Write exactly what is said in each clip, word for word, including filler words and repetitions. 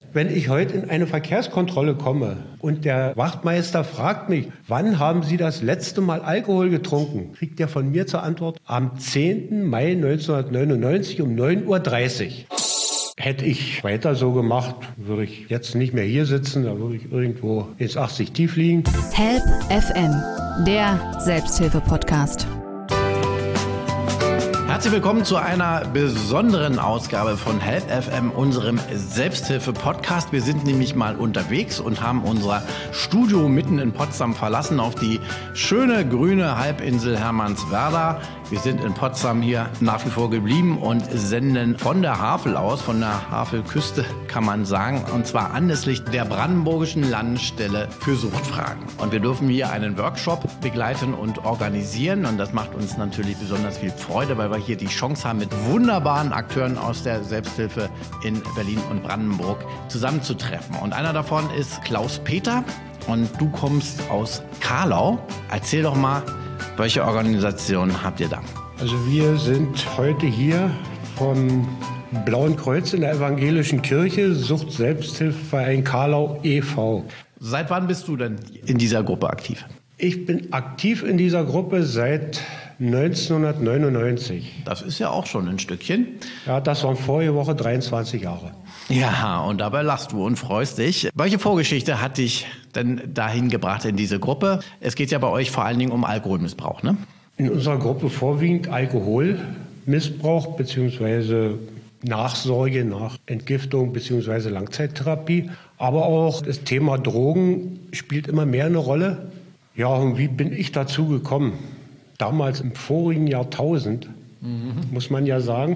Wenn ich heute in eine Verkehrskontrolle komme und der Wachtmeister fragt mich, wann haben Sie das letzte Mal Alkohol getrunken, kriegt er von mir zur Antwort, am zehnten Mai neunzehnhundertneunundneunzig um neun Uhr dreißig. Hätte ich weiter so gemacht, würde ich jetzt nicht mehr hier sitzen, da würde ich irgendwo ins achtzig tief liegen. Help F M, der Selbsthilfe-Podcast. Herzlich willkommen zu einer besonderen Ausgabe von Help F M, unserem Selbsthilfe-Podcast. Wir sind nämlich mal unterwegs und haben unser Studio mitten in Potsdam verlassen auf die schöne grüne Halbinsel Hermannswerda. Wir sind in Potsdam hier nach wie vor geblieben und senden von der Havel aus, von der Havelküste kann man sagen, und zwar anlässlich der Brandenburgischen Landesstelle für Suchtfragen. Und wir dürfen hier einen Workshop begleiten und organisieren und das macht uns natürlich besonders viel Freude, weil wir hier die Chance haben, mit wunderbaren Akteuren aus der Selbsthilfe in Berlin und Brandenburg zusammenzutreffen. Und einer davon ist Klaus Peter und du kommst aus Carlau. Erzähl doch mal, welche Organisation habt ihr da? Also wir sind heute hier vom Blauen Kreuz in der Evangelischen Kirche, Sucht-Selbsthilfeverein Carlau e V Seit wann bist du denn in dieser Gruppe aktiv? Ich bin aktiv in dieser Gruppe seit neunzehnhundertneunundneunzig. Das ist ja auch schon ein Stückchen. Ja, das waren vorige Woche dreiundzwanzig Jahre. Ja, und dabei lachst du und freust dich. Welche Vorgeschichte hat dich denn dahin gebracht in diese Gruppe? Es geht ja bei euch vor allen Dingen um Alkoholmissbrauch, ne? In unserer Gruppe vorwiegend Alkoholmissbrauch bzw. Nachsorge nach Entgiftung bzw. Langzeittherapie. Aber auch das Thema Drogen spielt immer mehr eine Rolle. Ja, und wie bin ich dazu gekommen? Damals im vorigen Jahrtausend, mhm. muss man ja sagen,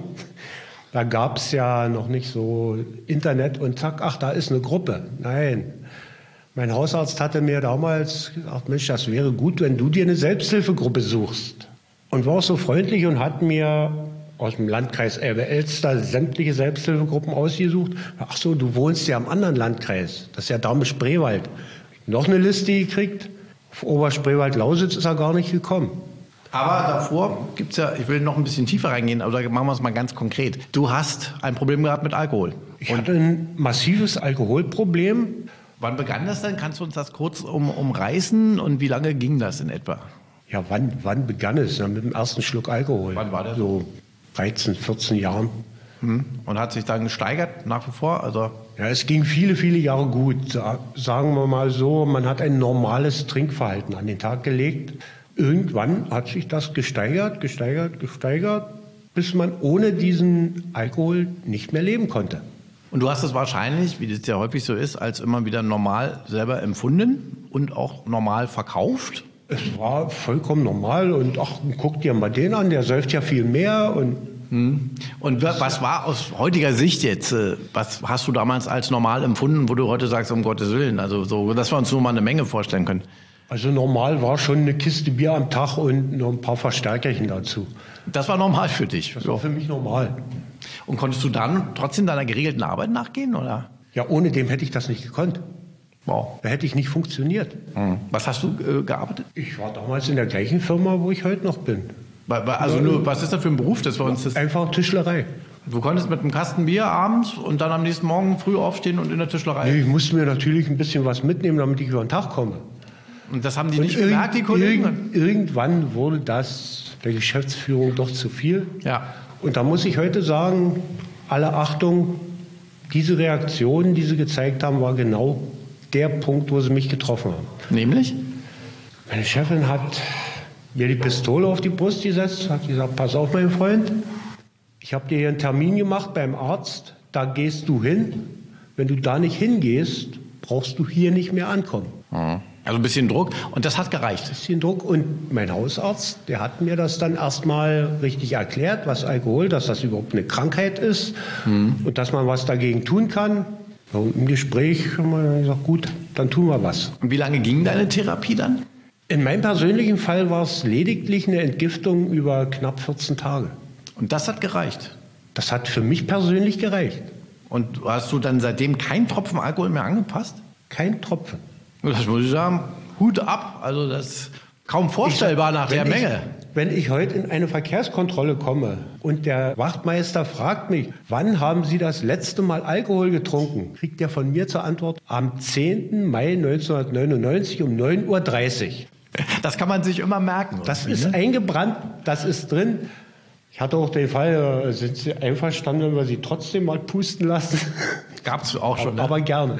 da gab es ja noch nicht so Internet und zack, ach, da ist eine Gruppe. Nein, mein Hausarzt hatte mir damals gesagt, Mensch, das wäre gut, wenn du dir eine Selbsthilfegruppe suchst. Und war auch so freundlich und hat mir aus dem Landkreis Elbe-Elster sämtliche Selbsthilfegruppen ausgesucht. Ach so, du wohnst ja im anderen Landkreis, das ist ja Dahme-Spreewald. Noch eine Liste gekriegt, auf Oberspreewald-Lausitz ist er gar nicht gekommen. Aber davor gibt es ja, ich will noch ein bisschen tiefer reingehen, aber da machen wir es mal ganz konkret. Du hast ein Problem gehabt mit Alkohol. Ich hatte ein massives Alkoholproblem. Wann begann das denn? Kannst du uns das kurz um, umreißen und wie lange ging das in etwa? Ja, wann, wann begann es? Ja, mit dem ersten Schluck Alkohol. Wann war das? So dreizehn, vierzehn Jahren. Hm. Und hat sich dann gesteigert nach wie vor? Also ja, es ging viele, viele Jahre gut. Sagen wir mal so, man hat ein normales Trinkverhalten an den Tag gelegt. Irgendwann hat sich das gesteigert, gesteigert, gesteigert, bis man ohne diesen Alkohol nicht mehr leben konnte. Und du hast es wahrscheinlich, wie das ja häufig so ist, als immer wieder normal selber empfunden und auch normal verkauft? Es war vollkommen normal und ach, guck dir mal den an, der säuft ja viel mehr. Und, hm. und was war aus heutiger Sicht jetzt, was hast du damals als normal empfunden, wo du heute sagst, um Gottes Willen, also so, dass wir uns nur mal eine Menge vorstellen können? Also normal war schon eine Kiste Bier am Tag und noch ein paar Verstärkerchen dazu. Das war normal für dich? Das war für mich normal. Und konntest du dann trotzdem deiner geregelten Arbeit nachgehen, oder? Ja, ohne dem hätte ich das nicht gekonnt. Wow. Da hätte ich nicht funktioniert. Mhm. Was hast du äh, gearbeitet? Ich war damals in der gleichen Firma, wo ich heute noch bin. Also nur, was ist das für ein Beruf? Das war uns das einfach Tischlerei. Du konntest mit einem Kasten Bier abends und dann am nächsten Morgen früh aufstehen und in der Tischlerei? Nee, ich musste mir natürlich ein bisschen was mitnehmen, damit ich über den Tag komme. Und das haben die nicht gemerkt, die Kollegen? Irgendwann wurde das der Geschäftsführung doch zu viel. Ja. Und da muss ich heute sagen, alle Achtung, diese Reaktion, die sie gezeigt haben, war genau der Punkt, wo sie mich getroffen haben. Nämlich? Meine Chefin hat mir die Pistole auf die Brust gesetzt, hat gesagt, pass auf, mein Freund, ich habe dir hier einen Termin gemacht beim Arzt, da gehst du hin. Wenn du da nicht hingehst, brauchst du hier nicht mehr ankommen. Mhm. Also ein bisschen Druck und das hat gereicht. Ein bisschen Druck und mein Hausarzt, der hat mir das dann erstmal richtig erklärt, was Alkohol, dass das überhaupt eine Krankheit ist mhm. und dass man was dagegen tun kann. Und im Gespräch haben wir dann gesagt, gut, dann tun wir was. Und wie lange ging deine Therapie dann? In meinem persönlichen Fall war es lediglich eine Entgiftung über knapp vierzehn Tage. Und das hat gereicht? Das hat für mich persönlich gereicht. Und hast du dann seitdem keinen Tropfen Alkohol mehr angepasst? Kein Tropfen. Das muss ich sagen, Hut ab. Also das ist kaum vorstellbar sag, nach der ich, Menge. Wenn ich heute in eine Verkehrskontrolle komme und der Wachtmeister fragt mich, wann haben Sie das letzte Mal Alkohol getrunken, kriegt er von mir zur Antwort am zehnten Mai neunzehnhundertneunundneunzig um neun Uhr dreißig. Das kann man sich immer merken. Das ist ne? eingebrannt, das ist drin. Ich hatte auch den Fall, sind Sie einverstanden, wenn wir Sie trotzdem mal pusten lassen? Gab es auch schon. Ne? Aber gerne.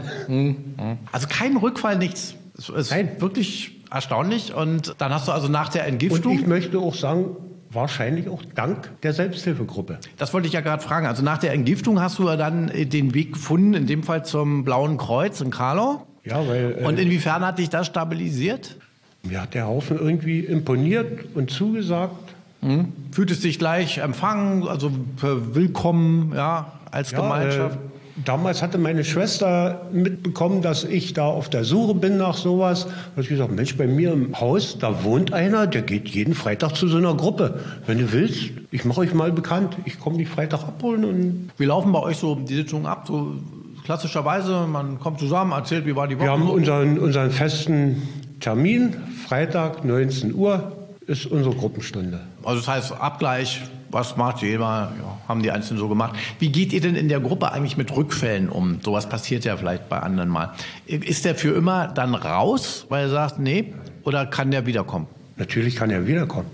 Also kein Rückfall, nichts. Es ist Nein. wirklich erstaunlich. Und dann hast du also nach der Entgiftung... Und ich möchte auch sagen, wahrscheinlich auch dank der Selbsthilfegruppe. Das wollte ich ja gerade fragen. Also nach der Entgiftung hast du ja dann den Weg gefunden, in dem Fall zum Blauen Kreuz in Karlau. Ja, weil... Und inwiefern hat dich das stabilisiert? Mir hat der Haufen irgendwie imponiert und zugesagt. Mhm. Fühltest dich gleich empfangen, also willkommen, ja, als ja, Gemeinschaft? Äh, damals hatte meine Schwester mitbekommen, dass ich da auf der Suche bin nach sowas. Da habe ich gesagt, Mensch, bei mir im Haus, da wohnt einer, der geht jeden Freitag zu so einer Gruppe. Wenn du willst, ich mache euch mal bekannt. Ich komme dich Freitag abholen. Und wie laufen bei euch so die Sitzungen ab? So klassischerweise, man kommt zusammen, erzählt, wie war die Woche? Wir haben unseren, unseren festen Termin, Freitag, neunzehn Uhr. Ist unsere Gruppenstunde. Also das heißt Abgleich, was macht jeder, ja, haben die Einzelnen so gemacht. Wie geht ihr denn in der Gruppe eigentlich mit Rückfällen um? Sowas passiert ja vielleicht bei anderen mal. Ist der für immer dann raus, weil er sagt, nee, oder kann der wiederkommen? Natürlich kann er wiederkommen.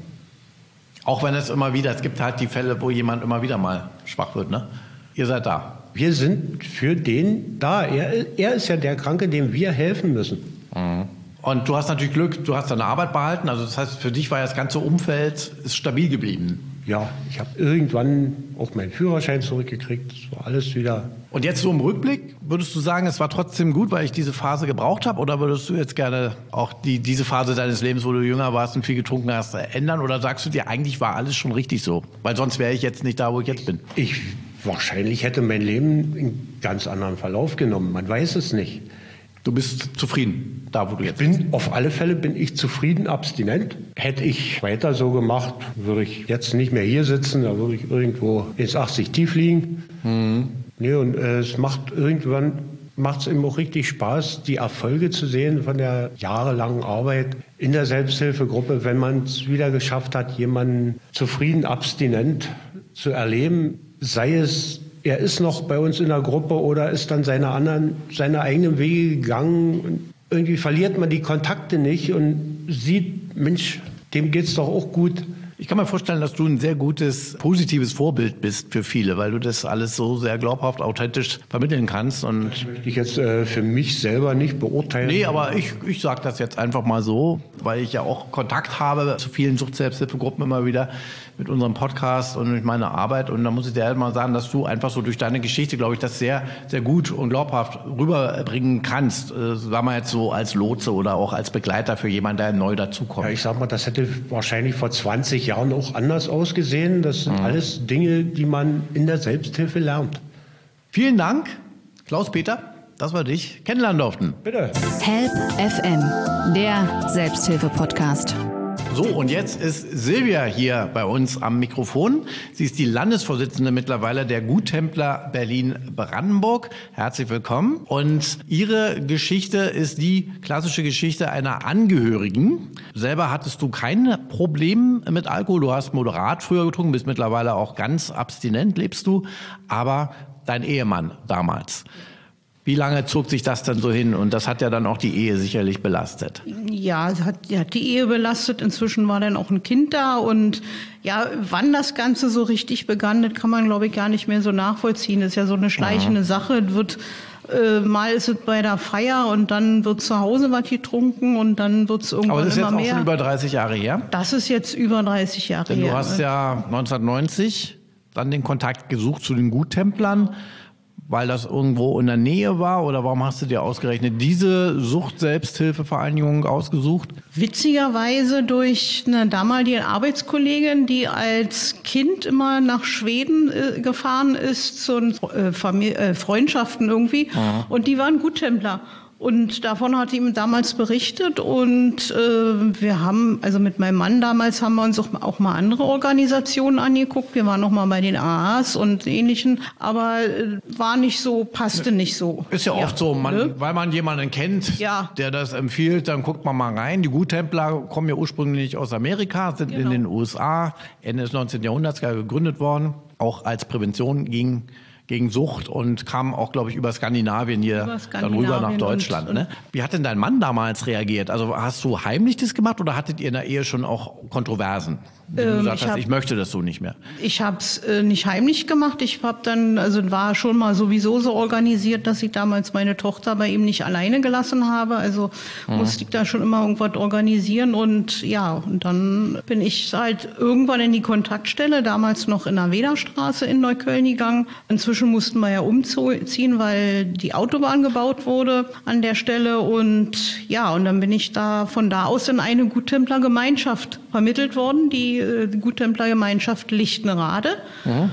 Auch wenn es immer wieder, es gibt halt die Fälle, wo jemand immer wieder mal schwach wird, ne? Ihr seid da. Wir sind für den da. Er, er ist ja der Kranke, dem wir helfen müssen. Mhm. Und du hast natürlich Glück, du hast deine Arbeit behalten. Also das heißt, für dich war ja das ganze Umfeld ist stabil geblieben. Ja, ich habe irgendwann auch meinen Führerschein zurückgekriegt. Das war alles wieder... Und jetzt so im Rückblick, würdest du sagen, es war trotzdem gut, weil ich diese Phase gebraucht habe? Oder würdest du jetzt gerne auch die, diese Phase deines Lebens, wo du jünger warst und viel getrunken hast, ändern? Oder sagst du dir, eigentlich war alles schon richtig so? Weil sonst wäre ich jetzt nicht da, wo ich jetzt bin. Ich, wahrscheinlich hätte mein Leben einen ganz anderen Verlauf genommen. Man weiß es nicht. Du bist zufrieden, da wo du jetzt bin, bist? Auf alle Fälle bin ich zufrieden, abstinent. Hätte ich weiter so gemacht, würde ich jetzt nicht mehr hier sitzen, da würde ich irgendwo ins achtzig tief liegen. Mhm. Nee, und äh, es macht irgendwann macht es eben auch richtig Spaß, die Erfolge zu sehen von der jahrelangen Arbeit in der Selbsthilfegruppe, wenn man es wieder geschafft hat, jemanden zufrieden, abstinent zu erleben, sei es er ist noch bei uns in der Gruppe oder ist dann seine anderen, seine eigenen Wege gegangen. Und irgendwie verliert man die Kontakte nicht und sieht, Mensch, dem geht's doch auch gut. Ich kann mir vorstellen, dass du ein sehr gutes, positives Vorbild bist für viele, weil du das alles so sehr glaubhaft, authentisch vermitteln kannst. Und das möchte ich jetzt äh, für mich selber nicht beurteilen. Nee, aber ich, ich sage das jetzt einfach mal so, weil ich ja auch Kontakt habe zu vielen Sucht-Selbsthilfegruppen immer wieder mit unserem Podcast und mit meiner Arbeit. Und da muss ich dir halt mal sagen, dass du einfach so durch deine Geschichte, glaube ich, das sehr, sehr gut und glaubhaft rüberbringen kannst. Äh, sagen wir jetzt so als Lotse oder auch als Begleiter für jemanden, der neu dazukommt. Ja, ich sag mal, das hätte wahrscheinlich vor zwanzig Jahren auch anders ausgesehen. Das sind mhm. alles Dinge, die man in der Selbsthilfe lernt. Vielen Dank, Klaus-Peter, dass wir dich kennenlernen durften. Bitte. Help F M, der Selbsthilfe-Podcast. So, und jetzt ist Silvia hier bei uns am Mikrofon. Sie ist die Landesvorsitzende mittlerweile der Guttempler Berlin-Brandenburg. Herzlich willkommen. Und ihre Geschichte ist die klassische Geschichte einer Angehörigen. Selber hattest du kein Problem mit Alkohol. Du hast moderat früher getrunken, bist mittlerweile auch ganz abstinent, lebst du. Aber dein Ehemann damals... Wie lange zog sich das dann so hin? Und das hat ja dann auch die Ehe sicherlich belastet. Ja, es hat, hat die Ehe belastet. Inzwischen war dann auch ein Kind da. Und ja, wann das Ganze so richtig begann, das kann man, glaube ich, gar nicht mehr so nachvollziehen. Das ist ja so eine schleichende mhm. Sache. Es wird, äh, mal ist es bei der Feier und dann wird zu Hause was getrunken und dann wird es irgendwann immer mehr. Aber das ist jetzt auch schon über dreißig Jahre her? Das ist jetzt über dreißig Jahre Denn her. Denn du hast ja neunzehnhundertneunzig dann den Kontakt gesucht zu den Guttemplern. Weil das irgendwo in der Nähe war? Oder warum hast du dir ausgerechnet diese Sucht-Selbsthilfevereinigung ausgesucht? Witzigerweise durch eine damalige Arbeitskollegin, die als Kind immer nach Schweden äh, gefahren ist zu äh, Familie, äh, Freundschaften irgendwie. Aha. Und die waren Guttempler. Und davon hat ihm damals berichtet und äh, wir haben, also mit meinem Mann damals haben wir uns auch, auch mal andere Organisationen angeguckt. Wir waren noch mal bei den A As und ähnlichen, aber äh, war nicht so, passte nicht so. Ist ja, ja oft so, man, ne? Weil man jemanden kennt, ja. der das empfiehlt, dann guckt man mal rein. Die Guttempler kommen ja ursprünglich aus Amerika, sind genau. in den U S A Ende des neunzehnten Jahrhunderts gegründet worden, auch als Prävention gegen gegen Sucht und kam auch, glaube ich, über Skandinavien hier über Skandinavien dann rüber nach Deutschland. Und, und ne? Wie hat denn dein Mann damals reagiert? Also hast du heimlich das gemacht oder hattet ihr in der Ehe schon auch Kontroversen? Wie du gesagt ich hast, hab, ich möchte das so nicht mehr. Ich habe es äh, nicht heimlich gemacht. Ich habe dann, also war schon mal sowieso so organisiert, dass ich damals meine Tochter bei ihm nicht alleine gelassen habe. Also mhm. musste ich da schon immer irgendwas organisieren. Und ja, und dann bin ich halt irgendwann in die Kontaktstelle, damals noch in der Wederstraße in Neukölln gegangen. Inzwischen mussten wir ja umziehen, weil die Autobahn gebaut wurde an der Stelle. Und ja, und dann bin ich da von da aus in eine Guttemplergemeinschaft vermittelt worden, die die Guttemplergemeinschaft Lichtenrade. Mhm.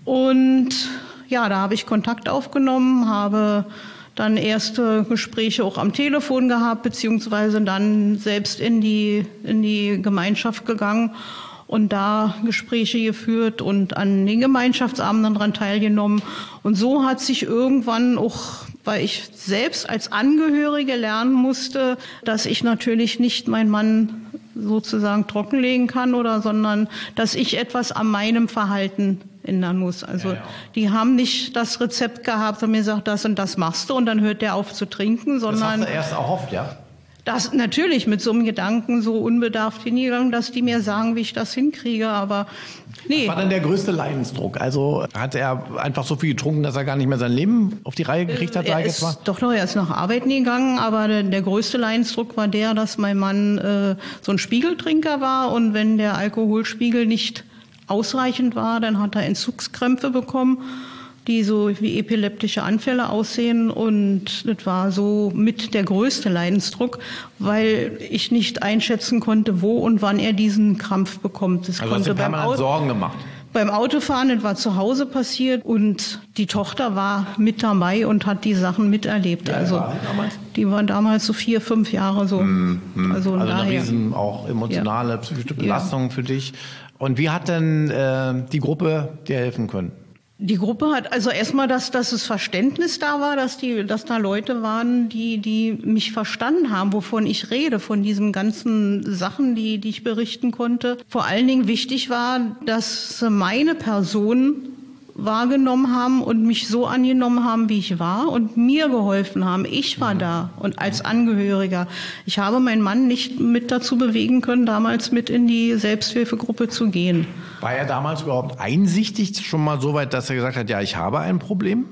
Und ja, da habe ich Kontakt aufgenommen, habe dann erste Gespräche auch am Telefon gehabt, beziehungsweise dann selbst in die, in die Gemeinschaft gegangen und da Gespräche geführt und an den Gemeinschaftsabenden daran teilgenommen. Und so hat sich irgendwann auch, weil ich selbst als Angehörige lernen musste, dass ich natürlich nicht meinen Mann sozusagen trockenlegen kann oder, sondern dass ich etwas an meinem Verhalten ändern muss. Also ja, ja. die haben nicht das Rezept gehabt und mir gesagt, das und das machst du und dann hört der auf zu trinken, sondern... Das hast du erst erhofft, ja? Das natürlich mit so einem Gedanken so unbedarft hingegangen, dass die mir sagen, wie ich das hinkriege, aber nee. Was war denn der größte Leidensdruck? Also hat er einfach so viel getrunken, dass er gar nicht mehr sein Leben auf die Reihe gekriegt hat? Er ist mal? Doch noch, er ist nach Arbeiten gegangen, aber der, der größte Leidensdruck war der, dass mein Mann äh, so ein Spiegeltrinker war und wenn der Alkoholspiegel nicht ausreichend war, dann hat er Entzugskrämpfe bekommen, die so wie epileptische Anfälle aussehen und das war so mit der größte Leidensdruck, weil ich nicht einschätzen konnte, wo und wann er diesen Krampf bekommt. Das also konnte hast du beim Auto Sorgen gemacht? Beim Autofahren, das war zu Hause passiert und die Tochter war mit dabei und hat die Sachen miterlebt. Ja, also war die war damals so vier, fünf Jahre so. Mm, mm. Also, also eine riesen auch emotionale, ja. psychische Belastung ja. für dich. Und wie hat denn äh, die Gruppe dir helfen können? Die Gruppe hat, also erstmal, dass, dass das Verständnis da war, dass die, dass da Leute waren, die, die mich verstanden haben, wovon ich rede, von diesen ganzen Sachen, die, die ich berichten konnte. Vor allen Dingen wichtig war, dass meine Person wahrgenommen haben und mich so angenommen haben, wie ich war und mir geholfen haben. Ich war da und als Angehöriger. Ich habe meinen Mann nicht mit dazu bewegen können, damals mit in die Selbsthilfegruppe zu gehen. War er damals überhaupt einsichtig schon mal so weit, dass er gesagt hat, ja, ich habe ein Problem?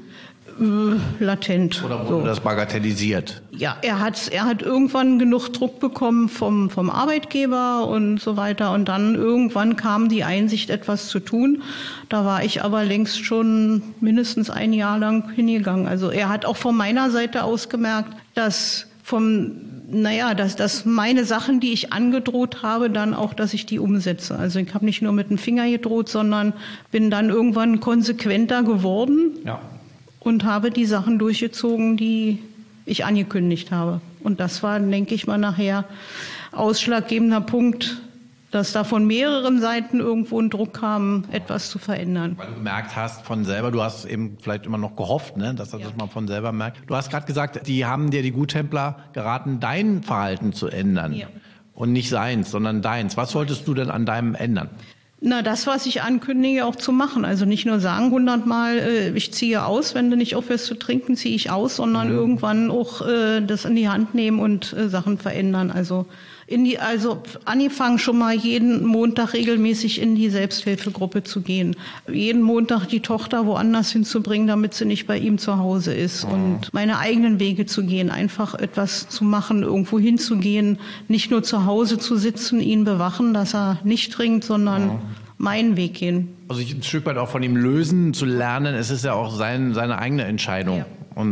Äh, latent. Oder wurde so. Das bagatellisiert? Ja, er hat, er hat irgendwann genug Druck bekommen vom, vom Arbeitgeber und so weiter. Und dann irgendwann kam die Einsicht, etwas zu tun. Da war ich aber längst schon mindestens ein Jahr lang hingegangen. Also er hat auch von meiner Seite aus gemerkt, dass vom Naja, dass, dass meine Sachen, die ich angedroht habe, dann auch, dass ich die umsetze. Also ich habe nicht nur mit dem Finger gedroht, sondern bin dann irgendwann konsequenter geworden. Ja. Und habe die Sachen durchgezogen, die ich angekündigt habe. Und das war, denke ich mal, nachher ausschlaggebender Punkt, dass da von mehreren Seiten irgendwo ein Druck kam, etwas zu verändern. Weil du gemerkt hast von selber, du hast eben vielleicht immer noch gehofft, ne, dass er ja. das mal von selber merkt. Du hast gerade gesagt, die haben dir, die Guttempler, geraten, dein Verhalten zu ändern. Ja. Und nicht seins, sondern deins. Was solltest du denn an deinem ändern? Na, das, was ich ankündige, auch zu machen. Also nicht nur sagen hundertmal, äh, ich ziehe aus, wenn du nicht aufhörst zu trinken, ziehe ich aus, sondern mhm. irgendwann auch äh, das in die Hand nehmen und äh, Sachen verändern. Also in die, also angefangen schon mal jeden Montag regelmäßig in die Selbsthilfegruppe zu gehen. Jeden Montag die Tochter woanders hinzubringen, damit sie nicht bei ihm zu Hause ist. Mhm. Und meine eigenen Wege zu gehen, einfach etwas zu machen, irgendwo hinzugehen, nicht nur zu Hause zu sitzen, ihn bewachen, dass er nicht trinkt, sondern mhm. meinen Weg gehen. Also ich ein Stück weit auch von ihm lösen, zu lernen, es ist ja auch sein, seine eigene Entscheidung. Ja. Und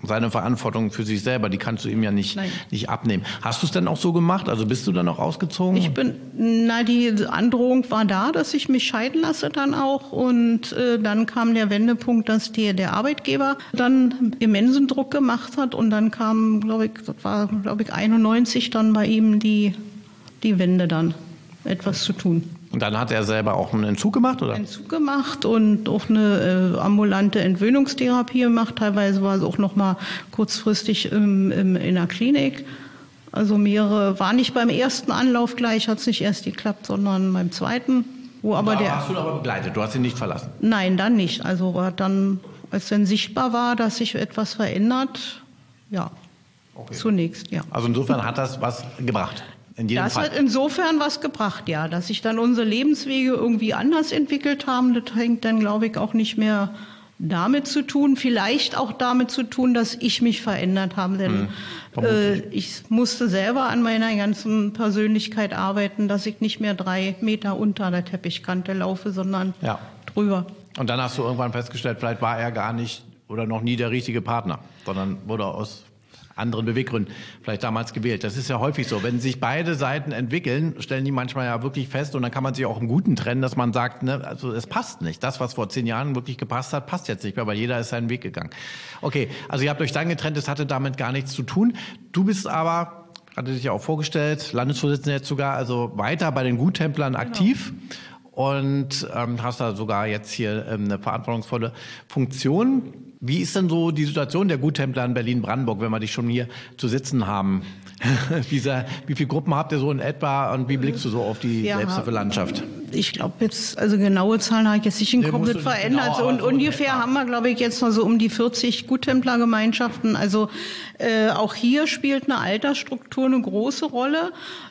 seine Verantwortung für sich selber, die kannst du ihm ja nicht, nicht abnehmen. Hast du es denn auch so gemacht? Also bist du dann auch ausgezogen? Ich bin, na, die Androhung war da, dass ich mich scheiden lasse dann auch. Und äh, dann kam der Wendepunkt, dass die, der Arbeitgeber dann immensen Druck gemacht hat. Und dann kam, glaube ich, das war, glaube ich, einundneunzig dann bei ihm die, die Wende dann, etwas zu tun. Und dann hat er selber auch einen Entzug gemacht, oder? Entzug gemacht und auch eine äh, ambulante Entwöhnungstherapie gemacht. Teilweise war es auch noch mal kurzfristig im, im, in der Klinik. Also mehrere, war nicht beim ersten Anlauf gleich, hat es nicht erst geklappt, sondern beim zweiten. Wo aber da der, hast du ihn aber begleitet, du hast ihn nicht verlassen? Nein, dann nicht. Also war dann, als dann sichtbar war, dass sich etwas verändert, ja, okay. Zunächst, ja. Also insofern hat das was gebracht? In jedem das Fall. hat insofern was gebracht, ja. Dass sich dann unsere Lebenswege irgendwie anders entwickelt haben, das hängt dann, glaube ich, auch nicht mehr damit zu tun. Vielleicht auch damit zu tun, dass ich mich verändert habe. Denn hm, äh, ich musste selber an meiner ganzen Persönlichkeit arbeiten, dass ich nicht mehr drei Meter unter der Teppichkante laufe, sondern ja. drüber. Und dann hast du irgendwann festgestellt, vielleicht war er gar nicht oder noch nie der richtige Partner, sondern wurde aus anderen Beweggründen vielleicht damals gewählt. Das ist ja häufig so. Wenn sich beide Seiten entwickeln, stellen die manchmal ja wirklich fest und dann kann man sich auch im Guten trennen, dass man sagt, ne, also es passt nicht. Das, was vor zehn Jahren wirklich gepasst hat, passt jetzt nicht mehr, weil jeder ist seinen Weg gegangen. Okay, also ihr habt euch dann getrennt, das hatte damit gar nichts zu tun. Du bist aber, hatte dich ja auch vorgestellt, Landesvorsitzender jetzt sogar, also weiter bei den Guttemplern aktiv. Genau. Und ähm, hast da sogar jetzt hier ähm, eine verantwortungsvolle Funktion. Wie ist denn so die Situation der Guttempler in Berlin-Brandenburg, wenn wir dich schon hier zu sitzen haben? wie, sehr, wie viele Gruppen habt ihr so in etwa und wie blickst du so auf die ja, Selbsthilfelandschaft? Ich glaube jetzt, also genaue Zahlen habe ich jetzt nicht im Kopf nicht verändert. Genau, und so ungefähr haben wir, glaube ich, jetzt noch so um die vierzig Guttemplergemeinschaften. Also äh, auch hier spielt eine Altersstruktur eine große Rolle.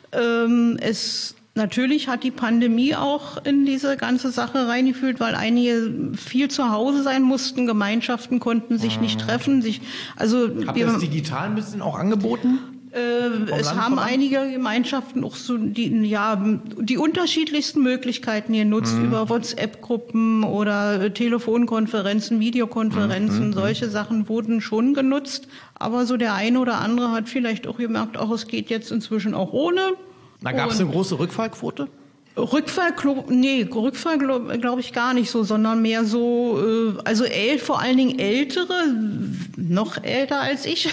Ähm, es Natürlich hat die Pandemie auch in diese ganze Sache reingefühlt, weil einige viel zu Hause sein mussten, Gemeinschaften konnten sich nicht treffen. Sich, also Habt ihr das digital ein bisschen auch angeboten? Äh, es haben einige Gemeinschaften auch so die, ja, die unterschiedlichsten Möglichkeiten genutzt, mhm. über WhatsApp-Gruppen oder Telefonkonferenzen, Videokonferenzen. Mhm. Solche Sachen wurden schon genutzt. Aber so der eine oder andere hat vielleicht auch gemerkt, auch es geht jetzt inzwischen auch ohne. Da gab es eine große Rückfallquote? Rückfall, nee, Rückfall glaube glaub ich gar nicht so, sondern mehr so, äh, also äl, vor allen Dingen Ältere, noch älter als ich,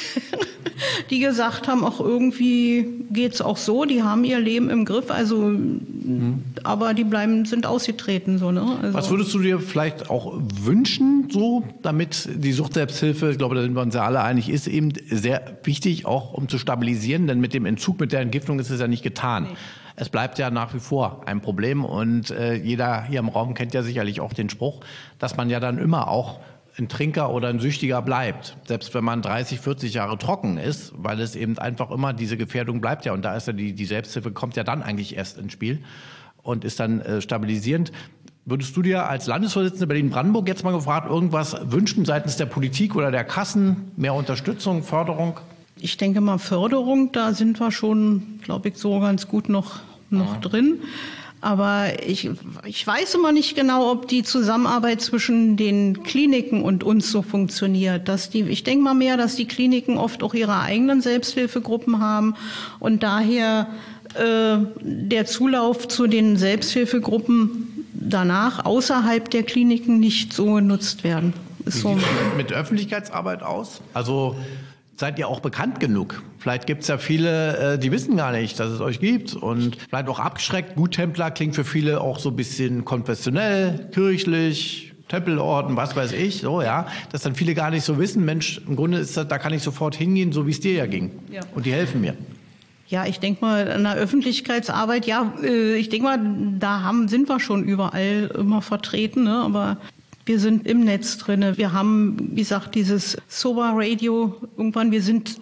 die gesagt haben, auch irgendwie geht's auch so, die haben ihr Leben im Griff, also, mhm. aber die bleiben, sind ausgetreten, so, ne? Also. Was würdest du dir vielleicht auch wünschen, so, damit die Suchtselbsthilfe, ich glaube, da sind wir uns ja alle einig, ist eben sehr wichtig, auch um zu stabilisieren, denn mit dem Entzug, mit der Entgiftung ist es ja nicht getan. Nee. Es bleibt ja nach wie vor ein Problem und äh, jeder hier im Raum kennt ja sicherlich auch den Spruch, dass man ja dann immer auch ein Trinker oder ein Süchtiger bleibt, selbst wenn man dreißig, vierzig Jahre trocken ist, weil es eben einfach immer diese Gefährdung bleibt ja und da ist ja die, die Selbsthilfe kommt ja dann eigentlich erst ins Spiel und ist dann äh, stabilisierend. Würdest du dir als Landesvorsitzende Berlin-Brandenburg jetzt mal gefragt, irgendwas wünschen seitens der Politik oder der Kassen, mehr Unterstützung, Förderung? Ich denke mal Förderung, da sind wir schon, glaube ich, so ganz gut noch, noch ja. drin. Aber ich, ich weiß immer nicht genau, ob die Zusammenarbeit zwischen den Kliniken und uns so funktioniert. Dass die, ich denke mal mehr, dass die Kliniken oft auch ihre eigenen Selbsthilfegruppen haben und daher äh, der Zulauf zu den Selbsthilfegruppen danach außerhalb der Kliniken nicht so genutzt werden. Ist Wie so. Sieht es mit Öffentlichkeitsarbeit aus? Also seid ihr auch bekannt genug? Vielleicht gibt es ja viele, die wissen gar nicht, dass es euch gibt und vielleicht auch abgeschreckt. Guttempler klingt für viele auch so ein bisschen konfessionell, kirchlich, Tempelorden, was weiß ich, so ja, dass dann viele gar nicht so wissen, Mensch, im Grunde ist das, da kann ich sofort hingehen, so wie es dir ja ging. Ja. Und die helfen mir. Ja, ich denke mal, in der Öffentlichkeitsarbeit, ja, ich denke mal, da haben, sind wir schon überall immer vertreten, ne? Aber wir sind im Netz drin. Wir haben, wie gesagt, dieses Sober Radio irgendwann, wir sind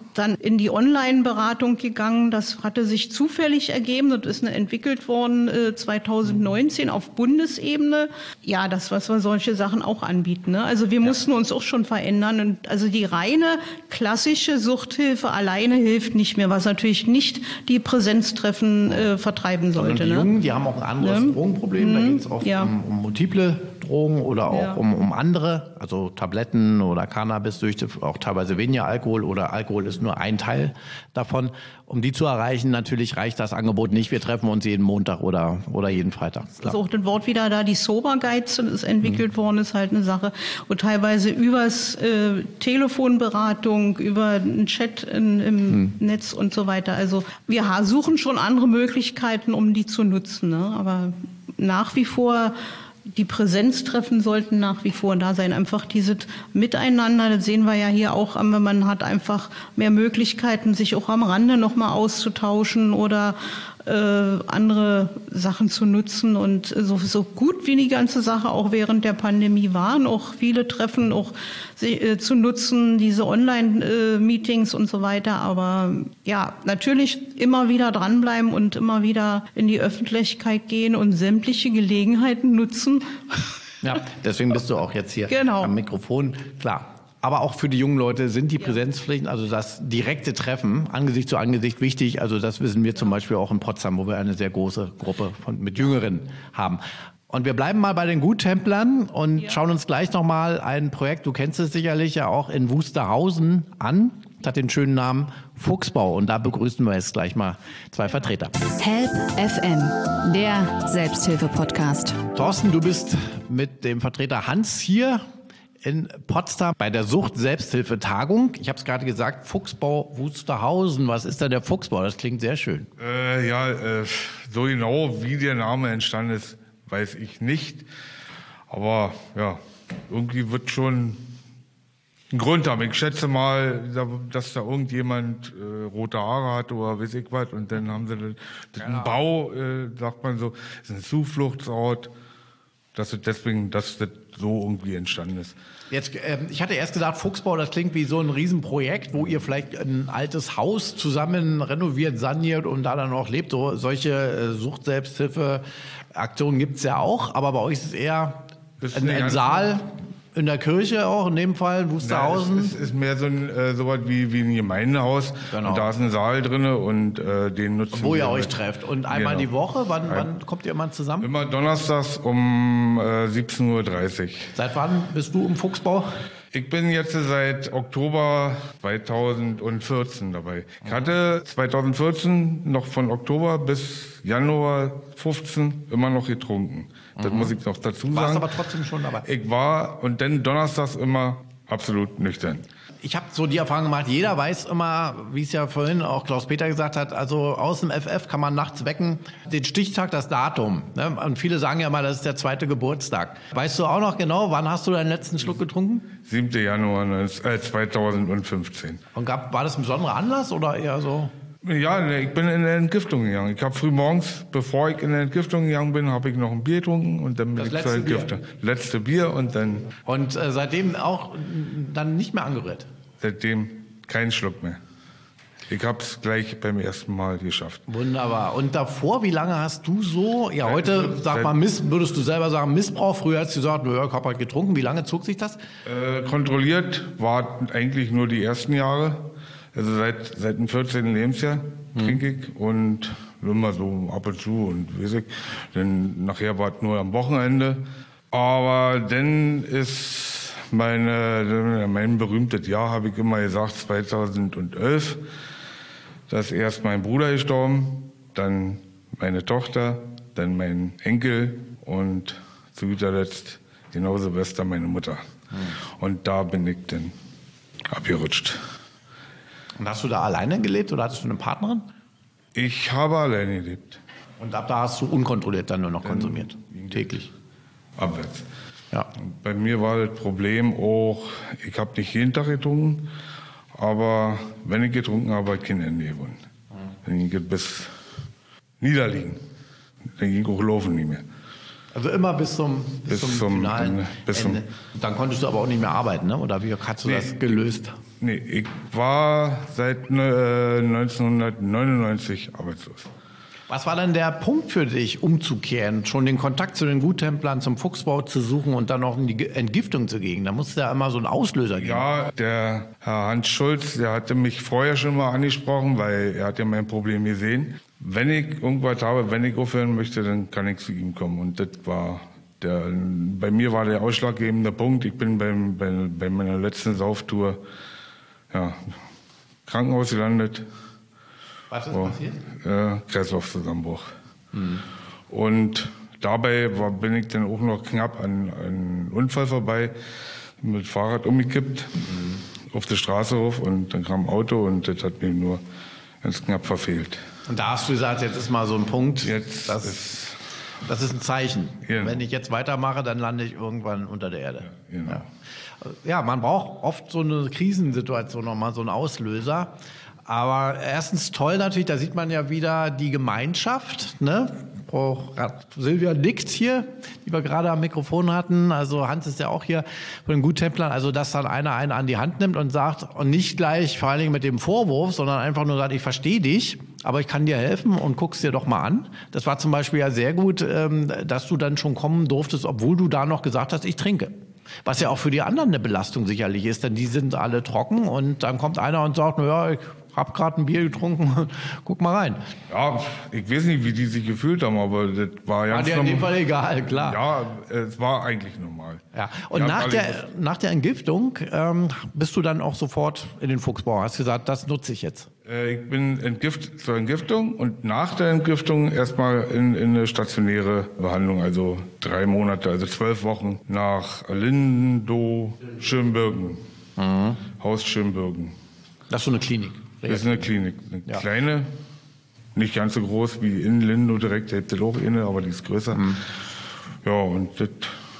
dann in die Online-Beratung gegangen. Das hatte sich zufällig ergeben. Das ist entwickelt worden äh, zweitausendneunzehn auf Bundesebene. Ja, das, was wir solche Sachen auch anbieten. Ne? Also wir ja. mussten uns auch schon verändern. Und also die reine klassische Suchthilfe alleine hilft nicht mehr, was natürlich nicht die Präsenztreffen äh, vertreiben sollte. Die ne? Jungen, die haben auch ein anderes ne? Drogenproblem. Mhm. Da geht es oft ja. um, um multiple Drogen oder auch ja. um, um andere, also Tabletten oder Cannabis, durch auch teilweise weniger Alkohol oder Alkohol ist nur ein Teil davon. Um die zu erreichen, natürlich reicht das Angebot nicht. Wir treffen uns jeden Montag oder, oder jeden Freitag. Klar. Also auch das Wort wieder da, die Sober Guides ist entwickelt mhm. worden, ist halt eine Sache. Und teilweise übers äh, Telefonberatung, über einen Chat in, im mhm. Netz und so weiter. Also wir suchen schon andere Möglichkeiten, um die zu nutzen. Ne? Aber nach wie vor die Präsenztreffen sollten nach wie vor da sein. Einfach dieses Miteinander, das sehen wir ja hier auch, man hat einfach mehr Möglichkeiten, sich auch am Rande nochmal auszutauschen oder äh, andere Sachen zu nutzen. Und so, so gut wie die ganze Sache auch während der Pandemie waren, auch viele Treffen auch äh, zu nutzen, diese Online-Meetings äh, und so weiter. Aber ja, natürlich immer wieder dranbleiben und immer wieder in die Öffentlichkeit gehen und sämtliche Gelegenheiten nutzen. Ja, deswegen bist du auch jetzt hier genau. am Mikrofon. Klar. Aber auch für die jungen Leute sind die Präsenzpflichten, also das direkte Treffen, Angesicht zu Angesicht wichtig. Also das wissen wir zum Beispiel auch in Potsdam, wo wir eine sehr große Gruppe von, mit Jüngeren haben. Und wir bleiben mal bei den Guttemplern und ja. schauen uns gleich nochmal ein Projekt, du kennst es sicherlich ja auch in Wusterhausen an. Das hat den schönen Namen Fuchsbau. Und da begrüßen wir jetzt gleich mal zwei Vertreter. Help F M, der Selbsthilfe-Podcast. Thorsten, du bist mit dem Vertreter Hans hier in Potsdam bei der Sucht-Selbsthilfe-Tagung. Ich habe es gerade gesagt, Fuchsbau Wusterhausen. Was ist da der Fuchsbau? Das klingt sehr schön. Äh, ja, äh, so genau wie der Name entstanden ist, weiß ich nicht. Aber ja, irgendwie wird schon ein Grund haben. Ich schätze mal, dass da irgendjemand äh, rote Haare hat oder weiß ich was. Und dann haben sie das, das einen Bau, äh, sagt man so, ist ein Zufluchtsort. Dass es deswegen, dass das so irgendwie entstanden ist. Jetzt, ähm, ich hatte erst gedacht, Fuchsbau, das klingt wie so ein Riesenprojekt, wo ihr vielleicht ein altes Haus zusammen renoviert, saniert und da dann auch lebt. So, solche äh, Sucht-Selbsthilfe-Aktionen gibt's ja auch, aber bei euch ist es eher ein, ein Saal in der Kirche auch, in dem Fall Wusterhausen. Ja, es ist, ist mehr so ein äh, sowas wie, wie ein Gemeindehaus. Genau. Und da ist ein Saal drin und äh, den nutzen Wo wir. ihr euch trefft. Und einmal genau. die Woche, wann, wann kommt ihr immer zusammen? Immer donnerstags um äh, siebzehn Uhr dreißig. Seit wann bist du im Fuchsbau? Ich bin jetzt seit Oktober zweitausendvierzehn dabei. Ich hatte zweitausendvierzehn noch von Oktober bis Januar fünfzehn immer noch getrunken. Das mhm. muss ich noch dazu sagen. Warst aber trotzdem schon dabei? Ich war und dann donnerstags immer absolut nüchtern. Ich habe so die Erfahrung gemacht, jeder weiß immer, wie es ja vorhin auch Klaus-Peter gesagt hat, also aus dem F F kann man nachts wecken, den Stichtag, das Datum. Ne? Und viele sagen ja mal, das ist der zweite Geburtstag. Weißt du auch noch genau, wann hast du deinen letzten Schluck getrunken? siebter Januar zweitausendfünfzehn. Und gab, war das ein besonderer Anlass oder eher so? Ja, ich bin in eine Entgiftung gegangen. Ich habe früh morgens, bevor ich in eine Entgiftung gegangen bin, habe ich noch ein Bier getrunken und dann bin ich zur Entgiftung. Letzte Bier und dann... Und äh, seitdem auch dann nicht mehr angerührt? Seitdem keinen Schluck mehr. Ich habe es gleich beim ersten Mal geschafft. Wunderbar. Und davor, wie lange hast du so, ja heute, sag mal, Miss, würdest du selber sagen, Missbrauch? Früher hast du gesagt, naja, ich habe halt getrunken. Wie lange zog sich das? Äh, kontrolliert war eigentlich nur die ersten Jahre. Also seit, seit dem vierzehnten Lebensjahr hm. trinke ich und immer so ab und zu und weiß ich. Dann nachher war es nur am Wochenende. Aber dann ist meine, mein berühmtes Jahr, habe ich immer gesagt, zweitausendelf. Da ist erst mein Bruder gestorben, dann meine Tochter, dann mein Enkel und zu guter Letzt genau Silvester meine Mutter. Hm. Und da bin ich dann abgerutscht. Und hast du da alleine gelebt oder hattest du eine Partnerin? Ich habe alleine gelebt. Und ab da hast du unkontrolliert dann nur noch konsumiert? Täglich? Abwärts. Ja. Und bei mir war das Problem auch, ich habe nicht jeden Tag getrunken, aber wenn ich getrunken habe, hat kein Ende gewonnen. Mhm. Dann ging es bis niederliegen. Dann ging auch laufen nicht mehr. Also immer bis zum, bis bis zum, zum finalen Ende. Bis Ende. Dann konntest du aber auch nicht mehr arbeiten, ne? Oder wie hast du nee. das gelöst? Nee, ich war seit äh, neunzehnhundertneunundneunzig arbeitslos. Was war denn der Punkt für dich, umzukehren, schon den Kontakt zu den Guttemplern, zum Fuchsbau zu suchen und dann auch in die Entgiftung zu gehen? Da musste ja immer so ein Auslöser geben. Ja, der Herr Hans Schulz, der hatte mich vorher schon mal angesprochen, weil er hat ja mein Problem gesehen. Wenn ich irgendwas habe, wenn ich aufhören möchte, dann kann ich zu ihm kommen. Und das war der, bei mir war der ausschlaggebende Punkt. Ich bin beim, bei, bei meiner letzten Sauftour, ja, Krankenhaus gelandet. Was ist oh, passiert? Äh, Kreislaufzusammenbruch. Mhm. Und dabei war, bin ich dann auch noch knapp an einen Unfall vorbei, mit Fahrrad umgekippt, mhm. auf der Straße hoch und dann kam ein Auto und das hat mir nur ganz knapp verfehlt. Und da hast du gesagt, jetzt ist mal so ein Punkt, jetzt das, ist, das ist ein Zeichen. Genau. Wenn ich jetzt weitermache, dann lande ich irgendwann unter der Erde. Ja, genau. Ja. Ja, man braucht oft so eine Krisensituation nochmal, so einen Auslöser. Aber erstens toll natürlich, da sieht man ja wieder die Gemeinschaft, ne? Frau Silvia nickt hier, die wir gerade am Mikrofon hatten. Also Hans ist ja auch hier von den Guttemplern. Also dass dann einer einen an die Hand nimmt und sagt, und nicht gleich vor allen Dingen mit dem Vorwurf, sondern einfach nur sagt, ich verstehe dich, aber ich kann dir helfen und guck's dir doch mal an. Das war zum Beispiel ja sehr gut, dass du dann schon kommen durftest, obwohl du da noch gesagt hast, ich trinke. Was ja auch für die anderen eine Belastung sicherlich ist, denn die sind alle trocken und dann kommt einer und sagt, na ja, ich hab gerade ein Bier getrunken, guck mal rein. Ja, ich weiß nicht, wie die sich gefühlt haben, aber das war ja War dir in dem Fall egal, klar. Ja, es war eigentlich normal. Ja. Und nach der, nach der Entgiftung ähm, bist du dann auch sofort in den Fuchsbau. Hast gesagt, das nutze ich jetzt. Äh, ich bin entgift, zur Entgiftung und nach der Entgiftung erstmal in, in eine stationäre Behandlung, also drei Monate, also zwölf Wochen nach Lindow, Schönbürgen, mhm. Haus Schönbürgen. Das ist so eine Klinik. Das ist eine Klinik, eine ja. kleine, nicht ganz so groß wie in Lindow direkt, der hat auch inne, aber die ist größer. Mhm. Ja, und das.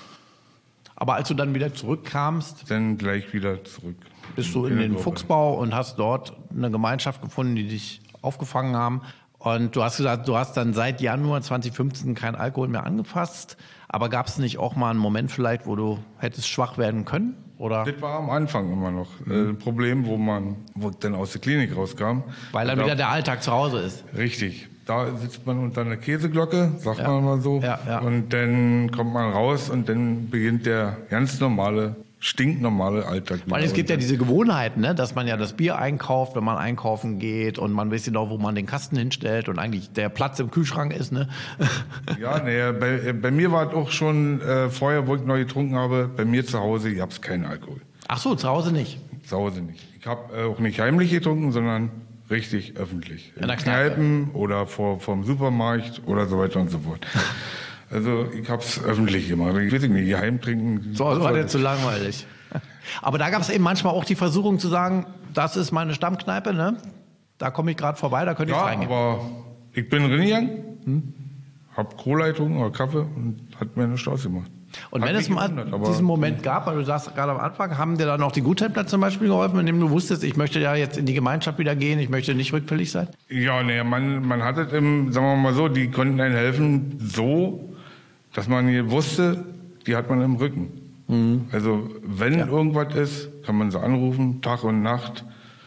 Aber als du dann wieder zurückkamst, dann gleich wieder zurück. Bist du in, in den Gruppe. Fuchsbau und hast dort eine Gemeinschaft gefunden, die dich aufgefangen haben. Und du hast gesagt, du hast dann seit Januar zwanzig fünfzehn keinen Alkohol mehr angefasst. Aber gab es nicht auch mal einen Moment vielleicht, wo du hättest schwach werden können? Oder? Das war am Anfang immer noch mhm. äh, ein Problem, wo man wo ich dann aus der Klinik rauskam. Weil dann da, wieder der Alltag zu Hause ist. Richtig. Da sitzt man unter einer Käseglocke, sagt ja. man mal so. Ja, ja. Und dann kommt man raus und dann beginnt der ganz normale, stinknormale Alltag. Weil es gibt ja diese Gewohnheiten, ne? Dass man ja das Bier einkauft, wenn man einkaufen geht und man weiß genau, wo man den Kasten hinstellt und eigentlich der Platz im Kühlschrank ist. Ne? Ja, nee, bei, bei mir war es auch schon äh, vorher, wo ich neu getrunken habe, bei mir zu Hause gab es keinen Alkohol. Ach so, zu Hause nicht? Zu Hause nicht. Ich habe äh, auch nicht heimlich getrunken, sondern richtig öffentlich. In, in der Kneipen oder vor vom Supermarkt oder so weiter und so fort. Also ich habe es öffentlich gemacht. Ich weiß nicht, geheim trinken. So, das war dir zu langweilig. Aber da gab es eben manchmal auch die Versuchung zu sagen, das ist meine Stammkneipe, ne? Da komme ich gerade vorbei, da könnte ich ja, reingehen. Aber ich bin reingegangen, hm? habe Cola-Leitung oder Kaffee und hat mir eine Stauß gemacht. Und hat wenn es mal gewundert, diesen Moment gab, weil du sagst gerade am Anfang, haben dir dann auch die Guttempler zum Beispiel geholfen, indem du wusstest, ich möchte ja jetzt in die Gemeinschaft wieder gehen, ich möchte nicht rückfällig sein? Ja, nee, man, man hat es, im, sagen wir mal so, die konnten einem helfen so, dass man hier wusste, die hat man im Rücken. Mhm. Also wenn ja. irgendwas ist, kann man sie anrufen, Tag und Nacht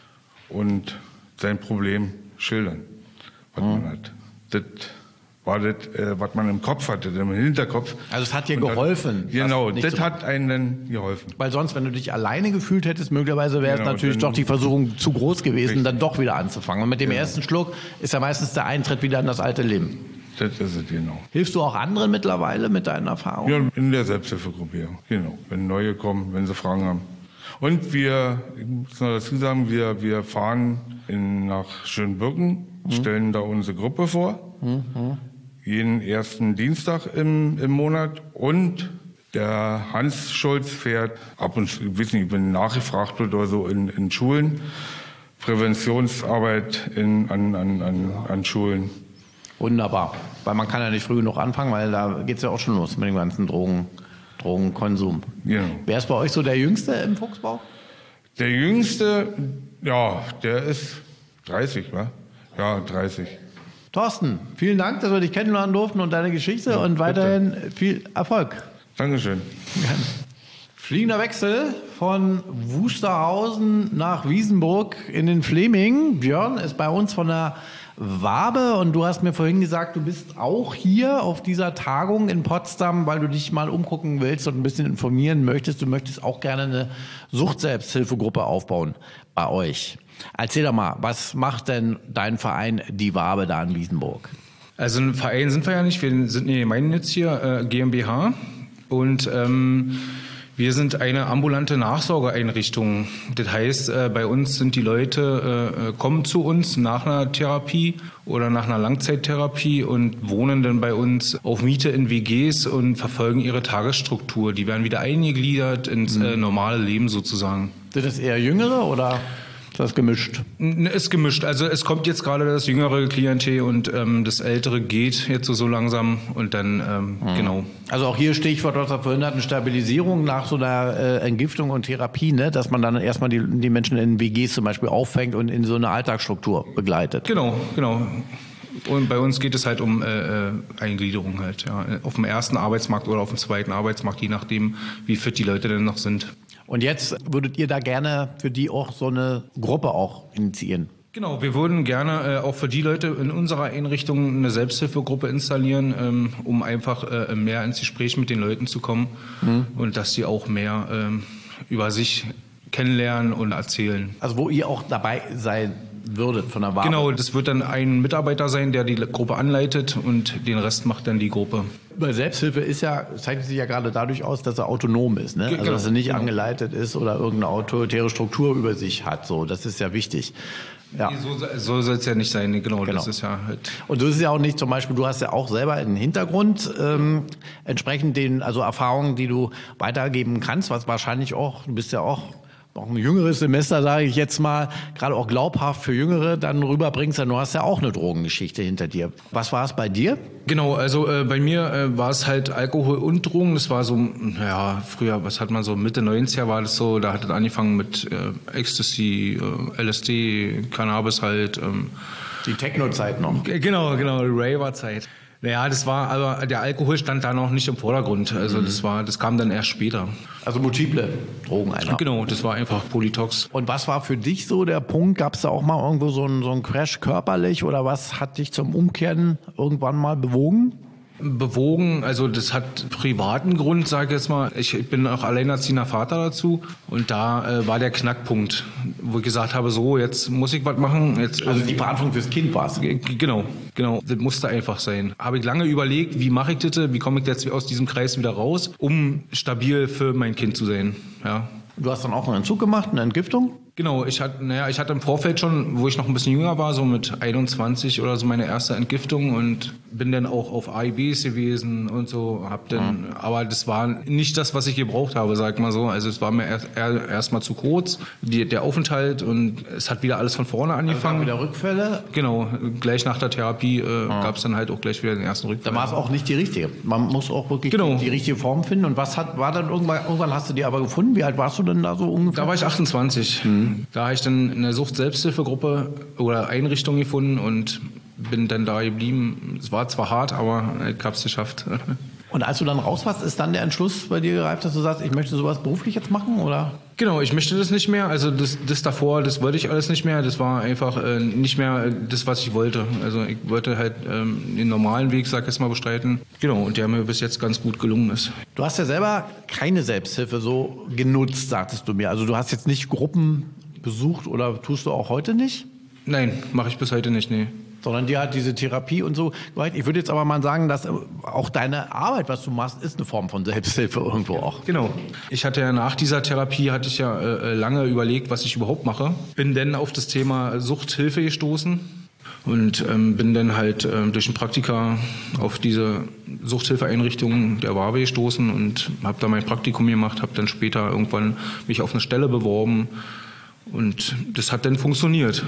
und sein Problem schildern, was mhm. man hat. Das war das, äh, was man im Kopf hatte, im Hinterkopf. Also es hat dir geholfen. Das, genau, das so hat einem dann geholfen. Weil sonst, wenn du dich alleine gefühlt hättest, möglicherweise wäre genau, es natürlich doch die Versuchung zu groß gewesen, richtig. Dann doch wieder anzufangen. Und mit dem genau. ersten Schluck ist ja meistens der Eintritt wieder in das alte Leben. Das ist es, genau. Hilfst du auch anderen mittlerweile mit deinen Erfahrungen? Ja, in der Selbsthilfegruppe, ja. Genau. Wenn Neue kommen, wenn sie Fragen haben. Und wir, ich muss noch dazu sagen, wir, wir fahren in, nach Schönbürgen, mhm. stellen da unsere Gruppe vor. Mhm. Jeden ersten Dienstag im, im Monat. Und der Hans Schulz fährt ab und zu, ich weiß nicht, wenn nachgefragt wird oder so, in, in Schulen. Präventionsarbeit in, an, an, an, an Schulen. Wunderbar. Weil man kann ja nicht früh genug anfangen, weil da geht es ja auch schon los mit dem ganzen Drogen, Drogenkonsum. Genau. Wer ist bei euch so der Jüngste im Fuchsbau? Der Jüngste, ja, der ist dreißig, wa? Ja, dreißig. Thorsten, vielen Dank, dass wir dich kennenlernen durften und deine Geschichte und weiterhin viel Erfolg. Dankeschön. Fliegender Wechsel von Wusterhausen nach Wiesenburg in den Fleming. Björn ist bei uns von der Wabe und du hast mir vorhin gesagt, du bist auch hier auf dieser Tagung in Potsdam, weil du dich mal umgucken willst und ein bisschen informieren möchtest. Du möchtest auch gerne eine Sucht-Selbsthilfegruppe aufbauen bei euch. Erzähl doch mal, was macht denn dein Verein Die Wabe da in Wiesenburg? Also ein Verein sind wir ja nicht, wir sind eine Gemeinnütz hier, äh, GmbH und ähm, wir sind eine ambulante Nachsorgeeinrichtung. Das heißt, äh, bei uns sind die Leute, äh, kommen zu uns nach einer Therapie oder nach einer Langzeittherapie und wohnen dann bei uns auf Miete in W Gs und verfolgen ihre Tagesstruktur. Die werden wieder eingegliedert ins äh, normale Leben sozusagen. Sind das eher Jüngere oder ist das gemischt? Ist gemischt. Also es kommt jetzt gerade das jüngere Klientel und ähm, das ältere geht jetzt so, so langsam und dann, ähm, mhm. genau. Also auch hier Stichwort aus der verhinderten Stabilisierung nach so einer äh, Entgiftung und Therapie, ne? Dass man dann erstmal die, die Menschen in W Gs zum Beispiel auffängt und in so eine Alltagsstruktur begleitet. Genau, genau. Und bei uns geht es halt um äh, Eingliederung halt, ja. Auf dem ersten Arbeitsmarkt oder auf dem zweiten Arbeitsmarkt, je nachdem, wie fit die Leute denn noch sind. Und jetzt würdet ihr da gerne für die auch so eine Gruppe auch initiieren? Genau, wir würden gerne äh, auch für die Leute in unserer Einrichtung eine Selbsthilfegruppe installieren, ähm, um einfach äh, mehr ins Gespräch mit den Leuten zu kommen mhm. und dass sie auch mehr ähm, über sich kennenlernen und erzählen. Also wo ihr auch dabei sein würdet von der Wabe? Genau, das wird dann ein Mitarbeiter sein, der die Gruppe anleitet und den Rest macht dann die Gruppe. Bei Selbsthilfe ist ja, zeigt sich ja gerade dadurch aus, dass er autonom ist, ne? Also genau, dass er nicht genau. angeleitet ist oder irgendeine autoritäre Struktur über sich hat. So, das ist ja wichtig. Ja. So, so soll es ja nicht sein, genau, genau. Das ist ja halt. Und du ist ja auch nicht, zum Beispiel, du hast ja auch selber einen Hintergrund, ähm, entsprechend den, also Erfahrungen, die du weitergeben kannst, was wahrscheinlich auch, du bist ja auch auch ein jüngeres Semester, sage ich jetzt mal, gerade auch glaubhaft für Jüngere dann rüberbringst, denn du hast ja auch eine Drogengeschichte hinter dir. Was war es bei dir? Genau, also äh, bei mir äh, war es halt Alkohol und Drogen. Das war so, ja, früher, was hat man so, Mitte neunziger war das so, da hat es angefangen mit äh, Ecstasy, äh, L S D, Cannabis halt. Ähm, Die Techno-Zeit noch. Genau, genau, die Raver-Zeit. Naja, das war, aber der Alkohol stand da noch nicht im Vordergrund. Also mhm. das war, das kam dann erst später. Also multiple Drogen einfach. Genau, das war einfach Polytox. Und was war für dich so der Punkt? Gab es da auch mal irgendwo so einen, so einen Crash körperlich oder was hat dich zum Umkehren irgendwann mal bewogen? Bewogen, also das hat privaten Grund, sage ich jetzt mal. Ich bin auch alleinerziehender Vater dazu und da äh, war der Knackpunkt, wo ich gesagt habe, so, jetzt muss ich was machen. Jetzt, also die Verantwortung fürs Kind war es? Genau, genau, das musste einfach sein. Habe ich lange überlegt, wie mache ich das, wie komme ich jetzt aus diesem Kreis wieder raus, um stabil für mein Kind zu sein, ja. Du hast dann auch einen Entzug gemacht, eine Entgiftung? Genau, ich hatte, naja, ich hatte im Vorfeld schon, wo ich noch ein bisschen jünger war, so mit einundzwanzig oder so meine erste Entgiftung und bin dann auch auf A I Bs gewesen und so, hab dann, mhm. aber das war nicht das, was ich gebraucht habe, sag mal so. Also es war mir erst, erst mal zu kurz, die, der Aufenthalt und es hat wieder alles von vorne angefangen. Also wieder Rückfälle? Genau, gleich nach der Therapie äh, mhm. gab es dann halt auch gleich wieder den ersten Rückfall. Da war es auch nicht die richtige. Man muss auch wirklich genau. die, die richtige Form finden. Und was hat, war dann irgendwann, irgendwann hast du die aber gefunden? Wie alt warst du denn da so ungefähr? Da war ich achtundzwanzig. Mhm. Da habe ich dann eine Sucht-Selbsthilfegruppe oder Einrichtung gefunden und bin dann da geblieben. Es war zwar hart, aber ich habe es geschafft. Und als du dann raus warst, ist dann der Entschluss bei dir gereift, dass du sagst, ich möchte sowas beruflich jetzt machen, oder? Genau, ich möchte das nicht mehr. Also das, das davor, das wollte ich alles nicht mehr. Das war einfach äh, nicht mehr das, was ich wollte. Also ich wollte halt ähm, den normalen Weg, sag ich jetzt mal, bestreiten. Genau, und der mir bis jetzt ganz gut gelungen ist. Du hast ja selber keine Selbsthilfe so genutzt, sagtest du mir. Also du hast jetzt nicht Gruppen besucht oder tust du auch heute nicht? Nein, mache ich bis heute nicht, nee. Sondern dir hat diese Therapie und so. Ich würde jetzt aber mal sagen, dass auch deine Arbeit, was du machst, ist eine Form von Selbsthilfe irgendwo auch. Genau. Ich hatte ja nach dieser Therapie, hatte ich ja äh, lange überlegt, was ich überhaupt mache. Bin dann auf das Thema Suchthilfe gestoßen und ähm, bin dann halt äh, durch ein Praktika auf diese Suchthilfeeinrichtung der Wabe gestoßen und habe da mein Praktikum gemacht, habe dann später irgendwann mich auf eine Stelle beworben. Und das hat dann funktioniert.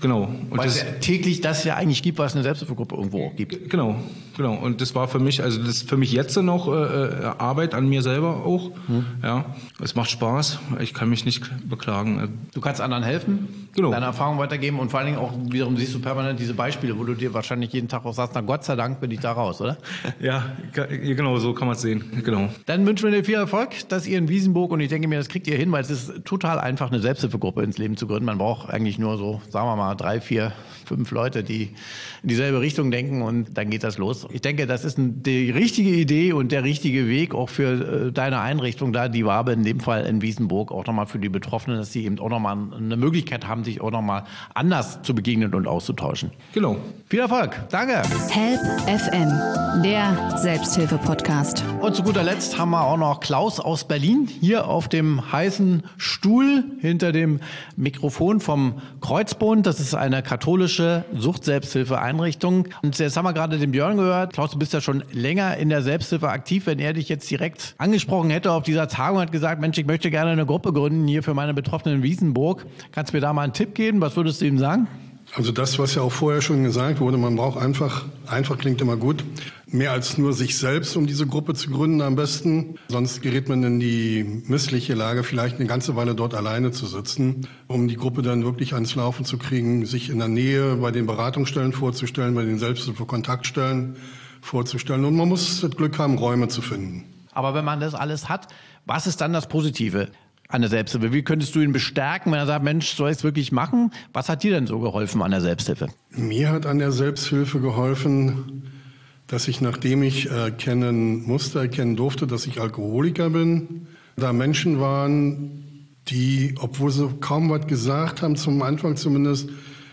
Genau. Und Weil das, es ja täglich das ja eigentlich gibt, was eine Selbsthilfegruppe irgendwo auch gibt. Genau, genau. Und das war für mich, also das ist für mich jetzt noch äh, Arbeit an mir selber auch. Hm. Ja, es macht Spaß. Ich kann mich nicht beklagen. Du kannst anderen helfen, genau. Deine Erfahrung weitergeben und vor allen Dingen auch wiederum siehst du permanent diese Beispiele, wo du dir wahrscheinlich jeden Tag auch sagst, na Gott sei Dank bin ich da raus, oder? Ja, genau, so kann man es sehen. Genau. Dann wünschen wir dir viel Erfolg, dass ihr in Wiesenburg, und ich denke mir, das kriegt ihr hin, weil es ist total einfach, eine Selbsthilfegruppe ins Leben zu gründen. Man braucht eigentlich nur so, sagen wir mal, drei, vier, fünf Leute, die in dieselbe Richtung denken und dann geht das los. Ich denke, das ist die richtige Idee und der richtige Weg auch für äh, deine Einrichtung da, die Wabe in dem Fall in Wiesenburg, auch nochmal für die Betroffenen, dass sie eben auch nochmal eine Möglichkeit haben, sich auch nochmal anders zu begegnen und auszutauschen. Genau. Viel Erfolg. Danke. Help F M, der Selbsthilfe-Podcast. Und zu guter Letzt haben wir auch noch Klaus aus Berlin hier auf dem heißen Stuhl hinter dem Mikrofon vom Kreuzbund. Das ist eine katholische Sucht-Selbsthilfe-Einrichtung. Und jetzt haben wir gerade den Björn gehört. Klaus, du bist ja schon länger in der Selbsthilfe aktiv. Wenn er dich jetzt direkt angesprochen hätte auf dieser Tagung und hat gesagt, Mensch, ich möchte gerne eine Gruppe gründen hier für meine Betroffenen in Wiesenburg. Kannst du mir da mal einen Tipp geben? Was würdest du ihm sagen? Also das, was ja auch vorher schon gesagt wurde, man braucht einfach, einfach klingt immer gut, mehr als nur sich selbst, um diese Gruppe zu gründen am besten. Sonst gerät man in die missliche Lage, vielleicht eine ganze Weile dort alleine zu sitzen, um die Gruppe dann wirklich ans Laufen zu kriegen, sich in der Nähe bei den Beratungsstellen vorzustellen, bei den Selbsthilfe-Kontaktstellen vorzustellen. Und man muss das Glück haben, Räume zu finden. Aber wenn man das alles hat, was ist dann das Positive an der Selbsthilfe? Wie könntest du ihn bestärken, wenn er sagt, Mensch, soll ich es wirklich machen? Was hat dir denn so geholfen an der Selbsthilfe? Mir hat an der Selbsthilfe geholfen, dass ich, nachdem ich erkennen musste, erkennen durfte, dass ich Alkoholiker bin, da Menschen waren, die, obwohl sie kaum was gesagt haben, zum Anfang zumindest,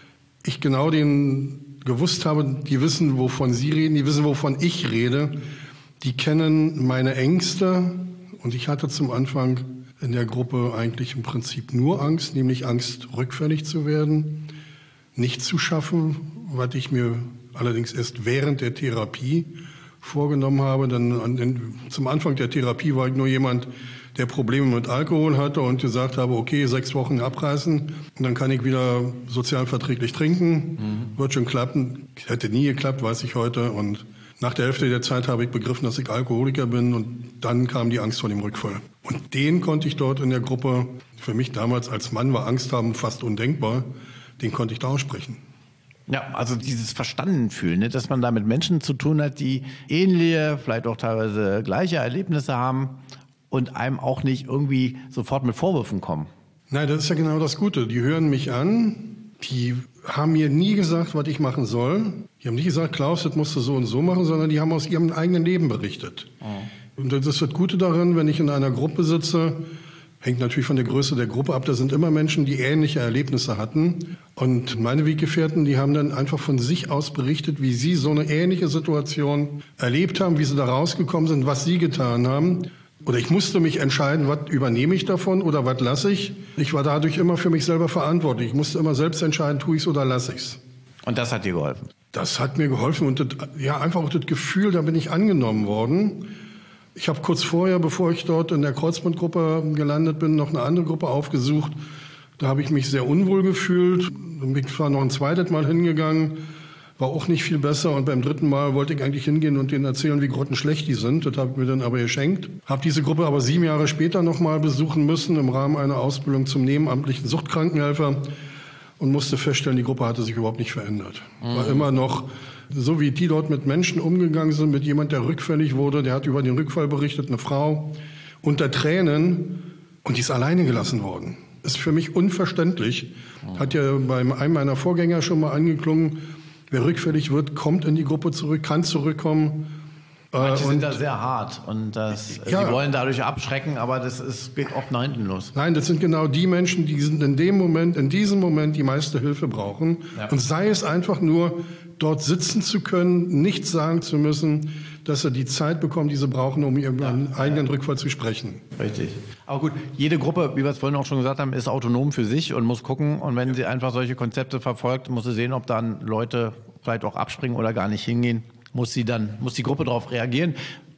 ich genau den gewusst habe, die wissen, wovon sie reden, die wissen, wovon ich rede, die kennen meine Ängste. Und ich hatte zum Anfang in der Gruppe eigentlich im Prinzip nur Angst, nämlich Angst, rückfällig zu werden, nicht zu schaffen, was ich mir allerdings erst während der Therapie vorgenommen habe. Denn an den, zum Anfang der Therapie war ich nur jemand, der Probleme mit Alkohol hatte und gesagt habe, okay, sechs Wochen abreißen und dann kann ich wieder sozialverträglich trinken. Mhm. Wird schon klappen. Hätte nie geklappt, weiß ich heute. Und nach der Hälfte der Zeit habe ich begriffen, dass ich Alkoholiker bin und dann kam die Angst vor dem Rückfall. Und den konnte ich dort in der Gruppe, für mich damals als Mann war Angst haben fast undenkbar, den konnte ich da aussprechen. Ja, also dieses Verstandenfühlen, ne, dass man da mit Menschen zu tun hat, die ähnliche, vielleicht auch teilweise gleiche Erlebnisse haben und einem auch nicht irgendwie sofort mit Vorwürfen kommen. Nein, das ist ja genau das Gute. Die hören mich an, die haben mir nie gesagt, was ich machen soll. Die haben nicht gesagt, Klaus, das musst du so und so machen, sondern die haben aus ihrem eigenen Leben berichtet. Oh. Und das ist das Gute darin, wenn ich in einer Gruppe sitze, hängt natürlich von der Größe der Gruppe ab, da sind immer Menschen, die ähnliche Erlebnisse hatten. Und meine Weggefährten, die haben dann einfach von sich aus berichtet, wie sie so eine ähnliche Situation erlebt haben, wie sie da rausgekommen sind, was sie getan haben. Oder ich musste mich entscheiden, was übernehme ich davon oder was lasse ich. Ich war dadurch immer für mich selber verantwortlich. Ich musste immer selbst entscheiden, tue ich es oder lasse ich es. Und das hat dir geholfen? Das hat mir geholfen und das, ja, einfach auch das Gefühl, da bin ich angenommen worden. Ich habe kurz vorher, bevor ich dort in der Kreuzbandgruppe gelandet bin, noch eine andere Gruppe aufgesucht. Da habe ich mich sehr unwohl gefühlt. Bin zwar noch ein zweites Mal hingegangen, war auch nicht viel besser. Und beim dritten Mal wollte ich eigentlich hingehen und denen erzählen, wie grottenschlecht die sind. Das habe ich mir dann aber geschenkt. Habe diese Gruppe aber sieben Jahre später noch mal besuchen müssen im Rahmen einer Ausbildung zum nebenamtlichen Suchtkrankenhelfer und musste feststellen, die Gruppe hatte sich überhaupt nicht verändert. Mhm. War immer noch, so wie die dort mit Menschen umgegangen sind, mit jemand, der rückfällig wurde, der hat über den Rückfall berichtet, eine Frau, unter Tränen, und die ist alleine gelassen worden. Ist für mich unverständlich. Mhm. Hat ja bei einem meiner Vorgänger schon mal angeklungen, wer rückfällig wird, kommt in die Gruppe zurück, kann zurückkommen. Manche sind da sehr hart und das, ja, die wollen dadurch abschrecken, aber das ist, geht oft nach hinten los. Nein, das sind genau die Menschen, die sind in dem Moment, in diesem Moment die meiste Hilfe brauchen. Ja. Und sei es einfach nur, dort sitzen zu können, nichts sagen zu müssen, dass sie die Zeit bekommen, die sie brauchen, um ihren ja. eigenen ja. Rückfall zu sprechen. Richtig. Aber gut, jede Gruppe, wie wir es vorhin auch schon gesagt haben, ist autonom für sich und muss gucken. Und wenn ja. sie einfach solche Konzepte verfolgt, muss sie sehen, ob dann Leute vielleicht auch abspringen oder gar nicht hingehen. Muss sie dann, muss die Gruppe darauf reagieren.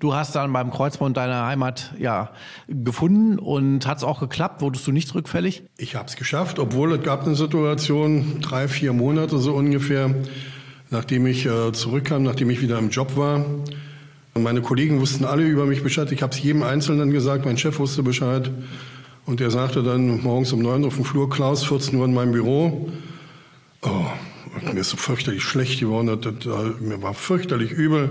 Du hast dann beim Kreuzbund deine Heimat ja gefunden und hat es auch geklappt? Wurdest du nicht rückfällig? Ich habe es geschafft, obwohl es gab eine Situation, drei, vier Monate so ungefähr, nachdem ich äh, zurückkam, nachdem ich wieder im Job war. Und meine Kollegen wussten alle über mich Bescheid. Ich habe es jedem Einzelnen gesagt, mein Chef wusste Bescheid. Und der sagte dann morgens um neun auf dem Flur, Klaus, vierzehn Uhr in meinem Büro. Oh, mir ist so fürchterlich schlecht geworden, das, das, mir war fürchterlich übel.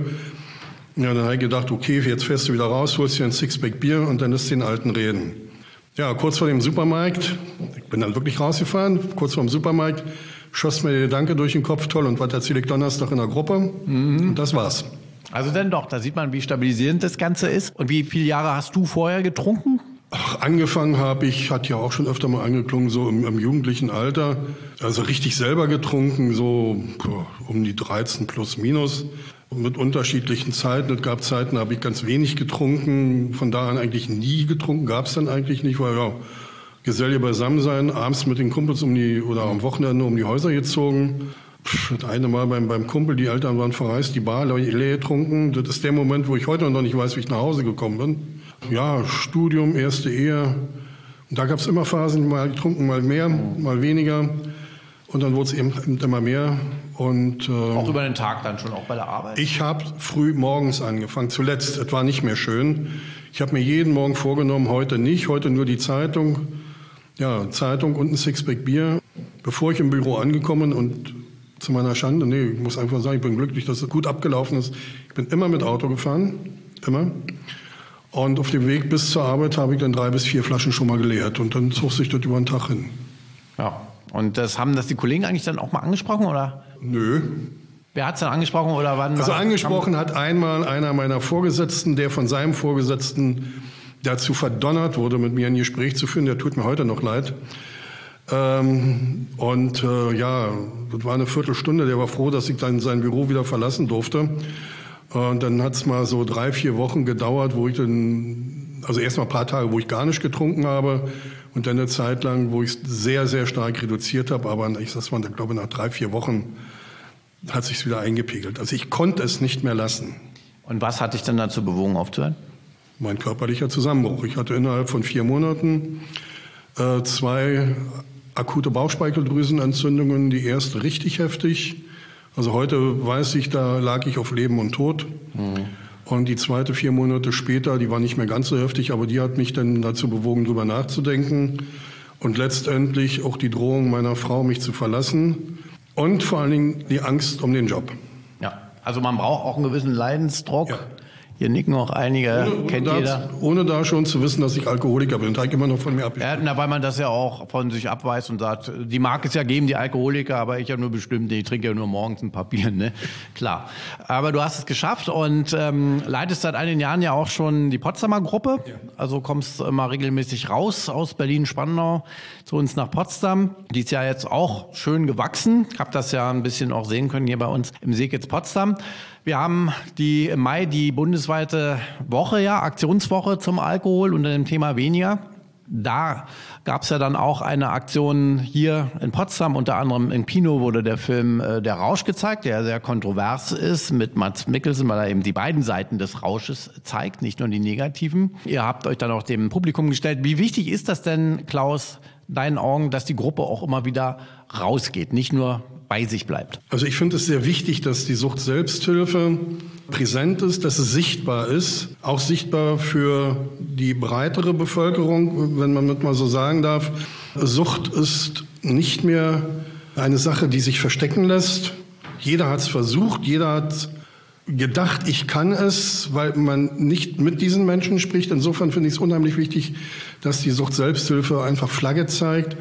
Ja, dann habe ich gedacht, okay, jetzt fährst du wieder raus, holst dir ein Sixpack Bier und dann lässt den Alten reden. Ja, kurz vor dem Supermarkt, ich bin dann wirklich rausgefahren, kurz vor dem Supermarkt, schoss mir der Gedanke durch den Kopf, toll, und was erzähle ich Donnerstag in der Gruppe? Mhm. Und das war's. Also dann doch, da sieht man, wie stabilisierend das Ganze ist. Und wie viele Jahre hast du vorher getrunken? Ach, angefangen habe ich, hat ja auch schon öfter mal angeklungen, so im, im jugendlichen Alter. Also richtig selber getrunken, so boah, um die dreizehn plus minus. Mit unterschiedlichen Zeiten. Es gab Zeiten, da habe ich ganz wenig getrunken. Von da an eigentlich nie getrunken. Gab es dann eigentlich nicht, weil ja, Geselle beisammen sein, abends mit den Kumpels um die, oder am Wochenende um die Häuser gezogen. Das eine Mal beim, beim Kumpel, die Eltern waren verreist, die Bar leer getrunken. Das ist der Moment, wo ich heute noch nicht weiß, wie ich nach Hause gekommen bin. Ja, Studium, erste Ehe. Und da gab es immer Phasen, mal getrunken, mal mehr, mal weniger. Und dann wurde es eben immer mehr. Und, äh, auch über den Tag dann schon, auch bei der Arbeit? Ich habe früh morgens angefangen, zuletzt. Es war nicht mehr schön. Ich habe mir jeden Morgen vorgenommen, heute nicht, heute nur die Zeitung. Ja, Zeitung und ein Sixpack Bier. Bevor ich im Büro angekommen bin und zu meiner Schande, nee, ich muss einfach sagen, ich bin glücklich, dass es gut abgelaufen ist. Ich bin immer mit Auto gefahren, immer. Und auf dem Weg bis zur Arbeit habe ich dann drei bis vier Flaschen schon mal geleert. Und dann zog sich das über den Tag hin. Ja, und das haben das die Kollegen eigentlich dann auch mal angesprochen, oder? Nö. Wer hat es dann angesprochen oder wann? Also angesprochen hat einmal einer meiner Vorgesetzten, der von seinem Vorgesetzten dazu verdonnert wurde, mit mir ein Gespräch zu führen. Der tut mir heute noch leid. Ähm, und äh, ja, das war eine Viertelstunde. Der war froh, dass ich dann sein Büro wieder verlassen durfte. Und dann hat es mal so drei, vier Wochen gedauert, wo ich dann, also erst mal ein paar Tage, wo ich gar nicht getrunken habe. Und dann eine Zeit lang, wo ich es sehr, sehr stark reduziert habe. Aber ich sag mal, ich glaube, nach drei, vier Wochen hat sich wieder eingepegelt. Also ich konnte es nicht mehr lassen. Und was hat dich dann dazu bewogen, aufzuhören? Mein körperlicher Zusammenbruch. Ich hatte innerhalb von vier Monaten äh, zwei akute Bauchspeicheldrüsenentzündungen. Die erste richtig heftig. Also heute weiß ich, da lag ich auf Leben und Tod. Mhm. Und die zweite vier Monate später, die war nicht mehr ganz so heftig, aber die hat mich dann dazu bewogen, drüber nachzudenken. Und letztendlich auch die Drohung meiner Frau, mich zu verlassen. Und vor allen Dingen die Angst um den Job. Ja, also man braucht auch einen gewissen Leidensdruck. Ja. Hier nicken auch einige, ohne, ohne kennt da, jeder. Ohne da schon zu wissen, dass ich Alkoholiker bin. Das habe ich immer noch von mir abgeschrieben. Ja, na, weil man das ja auch von sich abweist und sagt, die mag es ja geben, die Alkoholiker, aber ich ja nur bestimmt, ich trinke ja nur morgens ein paar Bier, ne? Klar. Aber du hast es geschafft und ähm, leitest seit einigen Jahren ja auch schon die Potsdamer Gruppe. Ja. Also kommst immer regelmäßig raus aus Berlin-Spandau zu uns nach Potsdam. Die ist ja jetzt auch schön gewachsen. Ich habe das ja ein bisschen auch sehen können hier bei uns im Seekitz Potsdam. Wir haben die im Mai die bundesweite Woche, ja, Aktionswoche zum Alkohol unter dem Thema weniger. Da gab es ja dann auch eine Aktion hier in Potsdam, unter anderem in Kino wurde der Film äh, Der Rausch gezeigt, der sehr kontrovers ist mit Mads Mikkelsen, weil er eben die beiden Seiten des Rausches zeigt, nicht nur die negativen. Ihr habt euch dann auch dem Publikum gestellt. Wie wichtig ist das denn, Klaus, deinen Augen, dass die Gruppe auch immer wieder rausgeht, nicht nur bei sich bleibt? Also ich finde es sehr wichtig, dass die Sucht-Selbsthilfe präsent ist, dass es sichtbar ist, auch sichtbar für die breitere Bevölkerung, wenn man das mal so sagen darf. Sucht ist nicht mehr eine Sache, die sich verstecken lässt. Jeder hat es versucht, jeder hat gedacht, ich kann es, weil man nicht mit diesen Menschen spricht. Insofern finde ich es unheimlich wichtig, dass die Sucht-Selbsthilfe einfach Flagge zeigt.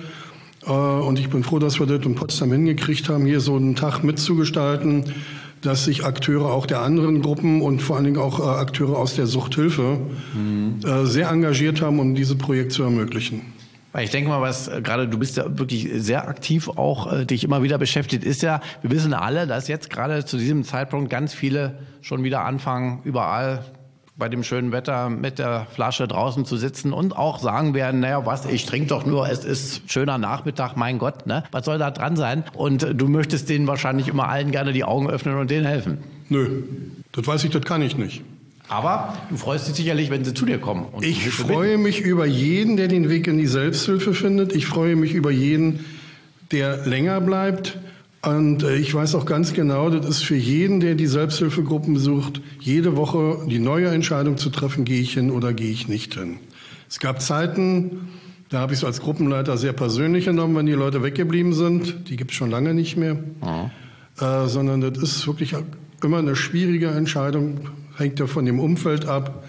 Und ich bin froh, dass wir das in Potsdam hingekriegt haben, hier so einen Tag mitzugestalten, dass sich Akteure auch der anderen Gruppen und vor allen Dingen auch Akteure aus der Suchthilfe mhm. sehr engagiert haben, um dieses Projekt zu ermöglichen. Ich denke mal, was gerade, du bist ja wirklich sehr aktiv auch, äh, dich immer wieder beschäftigt, ist ja, wir wissen alle, dass jetzt gerade zu diesem Zeitpunkt ganz viele schon wieder anfangen, überall bei dem schönen Wetter mit der Flasche draußen zu sitzen und auch sagen werden, naja, was, ich trinke doch nur, es ist schöner Nachmittag, mein Gott, ne? Was soll da dran sein? Und du möchtest denen wahrscheinlich immer allen gerne die Augen öffnen und denen helfen. Nö, das weiß ich, das kann ich nicht. Aber du freust dich sicherlich, wenn sie zu dir kommen. Und ich freue bitten. mich über jeden, der den Weg in die Selbsthilfe findet. Ich freue mich über jeden, der länger bleibt. Und ich weiß auch ganz genau, das ist für jeden, der die Selbsthilfegruppen besucht, jede Woche die neue Entscheidung zu treffen, gehe ich hin oder gehe ich nicht hin. Es gab Zeiten, da habe ich es als Gruppenleiter sehr persönlich genommen, wenn die Leute weggeblieben sind. Die gibt es schon lange nicht mehr. Mhm. Äh, sondern das ist wirklich immer eine schwierige Entscheidung, hängt ja von dem Umfeld ab,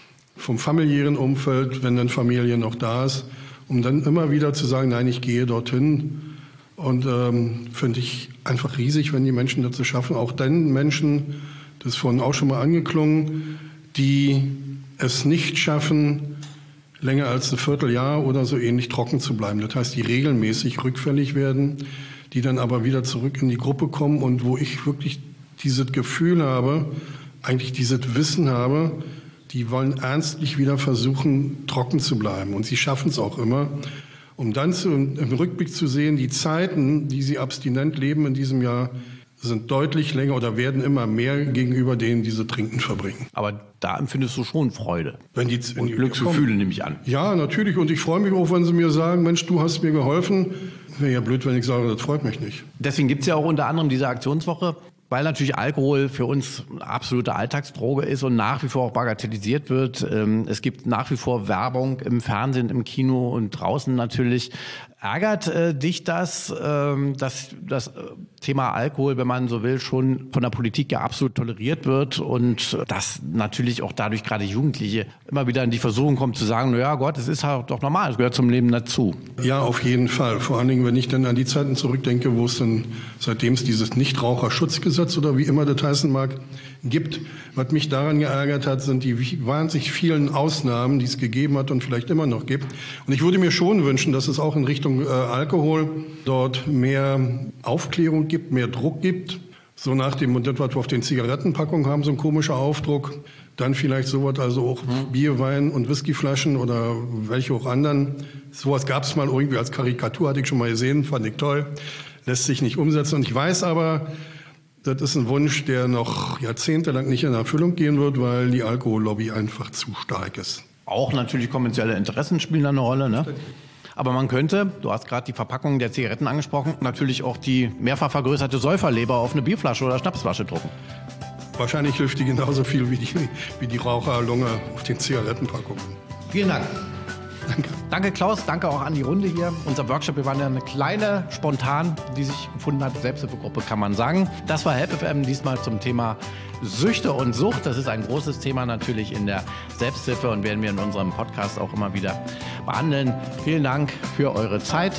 vom familiären Umfeld, wenn dann Familie noch da ist, um dann immer wieder zu sagen, nein, ich gehe dorthin. Und ähm, finde ich einfach riesig, wenn die Menschen dazu schaffen, auch den Menschen, das ist vorhin auch schon mal angeklungen, die es nicht schaffen, länger als ein Vierteljahr oder so ähnlich trocken zu bleiben. Das heißt, die regelmäßig rückfällig werden, die dann aber wieder zurück in die Gruppe kommen und wo ich wirklich dieses Gefühl habe, eigentlich dieses Wissen habe, die wollen ernstlich wieder versuchen, trocken zu bleiben. Und sie schaffen es auch immer. Um dann zu, im Rückblick zu sehen, die Zeiten, die sie abstinent leben in diesem Jahr, sind deutlich länger oder werden immer mehr gegenüber denen, die sie trinken verbringen. Aber da empfindest du schon Freude wenn die, wenn und die, Glücksgefühle, nehme ich an. Ja, natürlich. Und ich freue mich auch, wenn sie mir sagen, Mensch, du hast mir geholfen. Wäre ja blöd, wenn ich sage, das freut mich nicht. Deswegen gibt es ja auch unter anderem diese Aktionswoche, weil natürlich Alkohol für uns eine absolute Alltagsdroge ist und nach wie vor auch bagatellisiert wird. Es gibt nach wie vor Werbung im Fernsehen, im Kino und draußen natürlich. Ärgert äh, dich das, ähm, dass das Thema Alkohol, wenn man so will, schon von der Politik ja absolut toleriert wird und dass natürlich auch dadurch gerade Jugendliche immer wieder in die Versuchung kommen zu sagen, na ja Gott, es ist halt doch normal, es gehört zum Leben dazu. Ja, auf jeden Fall. Vor allen Dingen, wenn ich dann an die Zeiten zurückdenke, wo es dann, seitdem es dieses Nichtraucherschutzgesetz oder wie immer das heißen mag, gibt. Was mich daran geärgert hat, sind die wahnsinnig vielen Ausnahmen, die es gegeben hat und vielleicht immer noch gibt. Und ich würde mir schon wünschen, dass es auch in Richtung äh, Alkohol dort mehr Aufklärung gibt, mehr Druck gibt. So nach dem, und das, was wir auf den Zigarettenpackungen haben, so ein komischer Aufdruck. Dann vielleicht sowas, also auch mhm. Bier, Wein und Whiskyflaschen oder welche auch anderen. Sowas gab es mal irgendwie als Karikatur, hatte ich schon mal gesehen, fand ich toll. Lässt sich nicht umsetzen. Und ich weiß aber, das ist ein Wunsch, der noch jahrzehntelang nicht in Erfüllung gehen wird, weil die Alkohollobby einfach zu stark ist. Auch natürlich kommerzielle Interessen spielen da eine Rolle, ne? Aber man könnte, du hast gerade die Verpackung der Zigaretten angesprochen, natürlich auch die mehrfach vergrößerte Säuferleber auf eine Bierflasche oder Schnapsflasche drucken. Wahrscheinlich hilft die genauso viel wie die, wie die Raucherlunge auf den Zigarettenpackungen. Vielen Dank. Danke. Danke Klaus, danke auch an die Runde hier. Unser Workshop, wir waren ja eine kleine, spontan, die sich gefunden hat, Selbsthilfegruppe kann man sagen. Das war Help F M, diesmal zum Thema Süchte und Sucht. Das ist ein großes Thema natürlich in der Selbsthilfe und werden wir in unserem Podcast auch immer wieder behandeln. Vielen Dank für eure Zeit.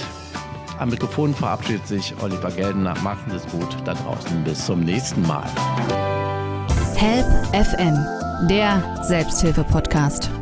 Am Mikrofon verabschiedet sich Oliver Geldener. Machen Sie es gut da draußen. Bis zum nächsten Mal. Help F M, der Selbsthilfe-Podcast.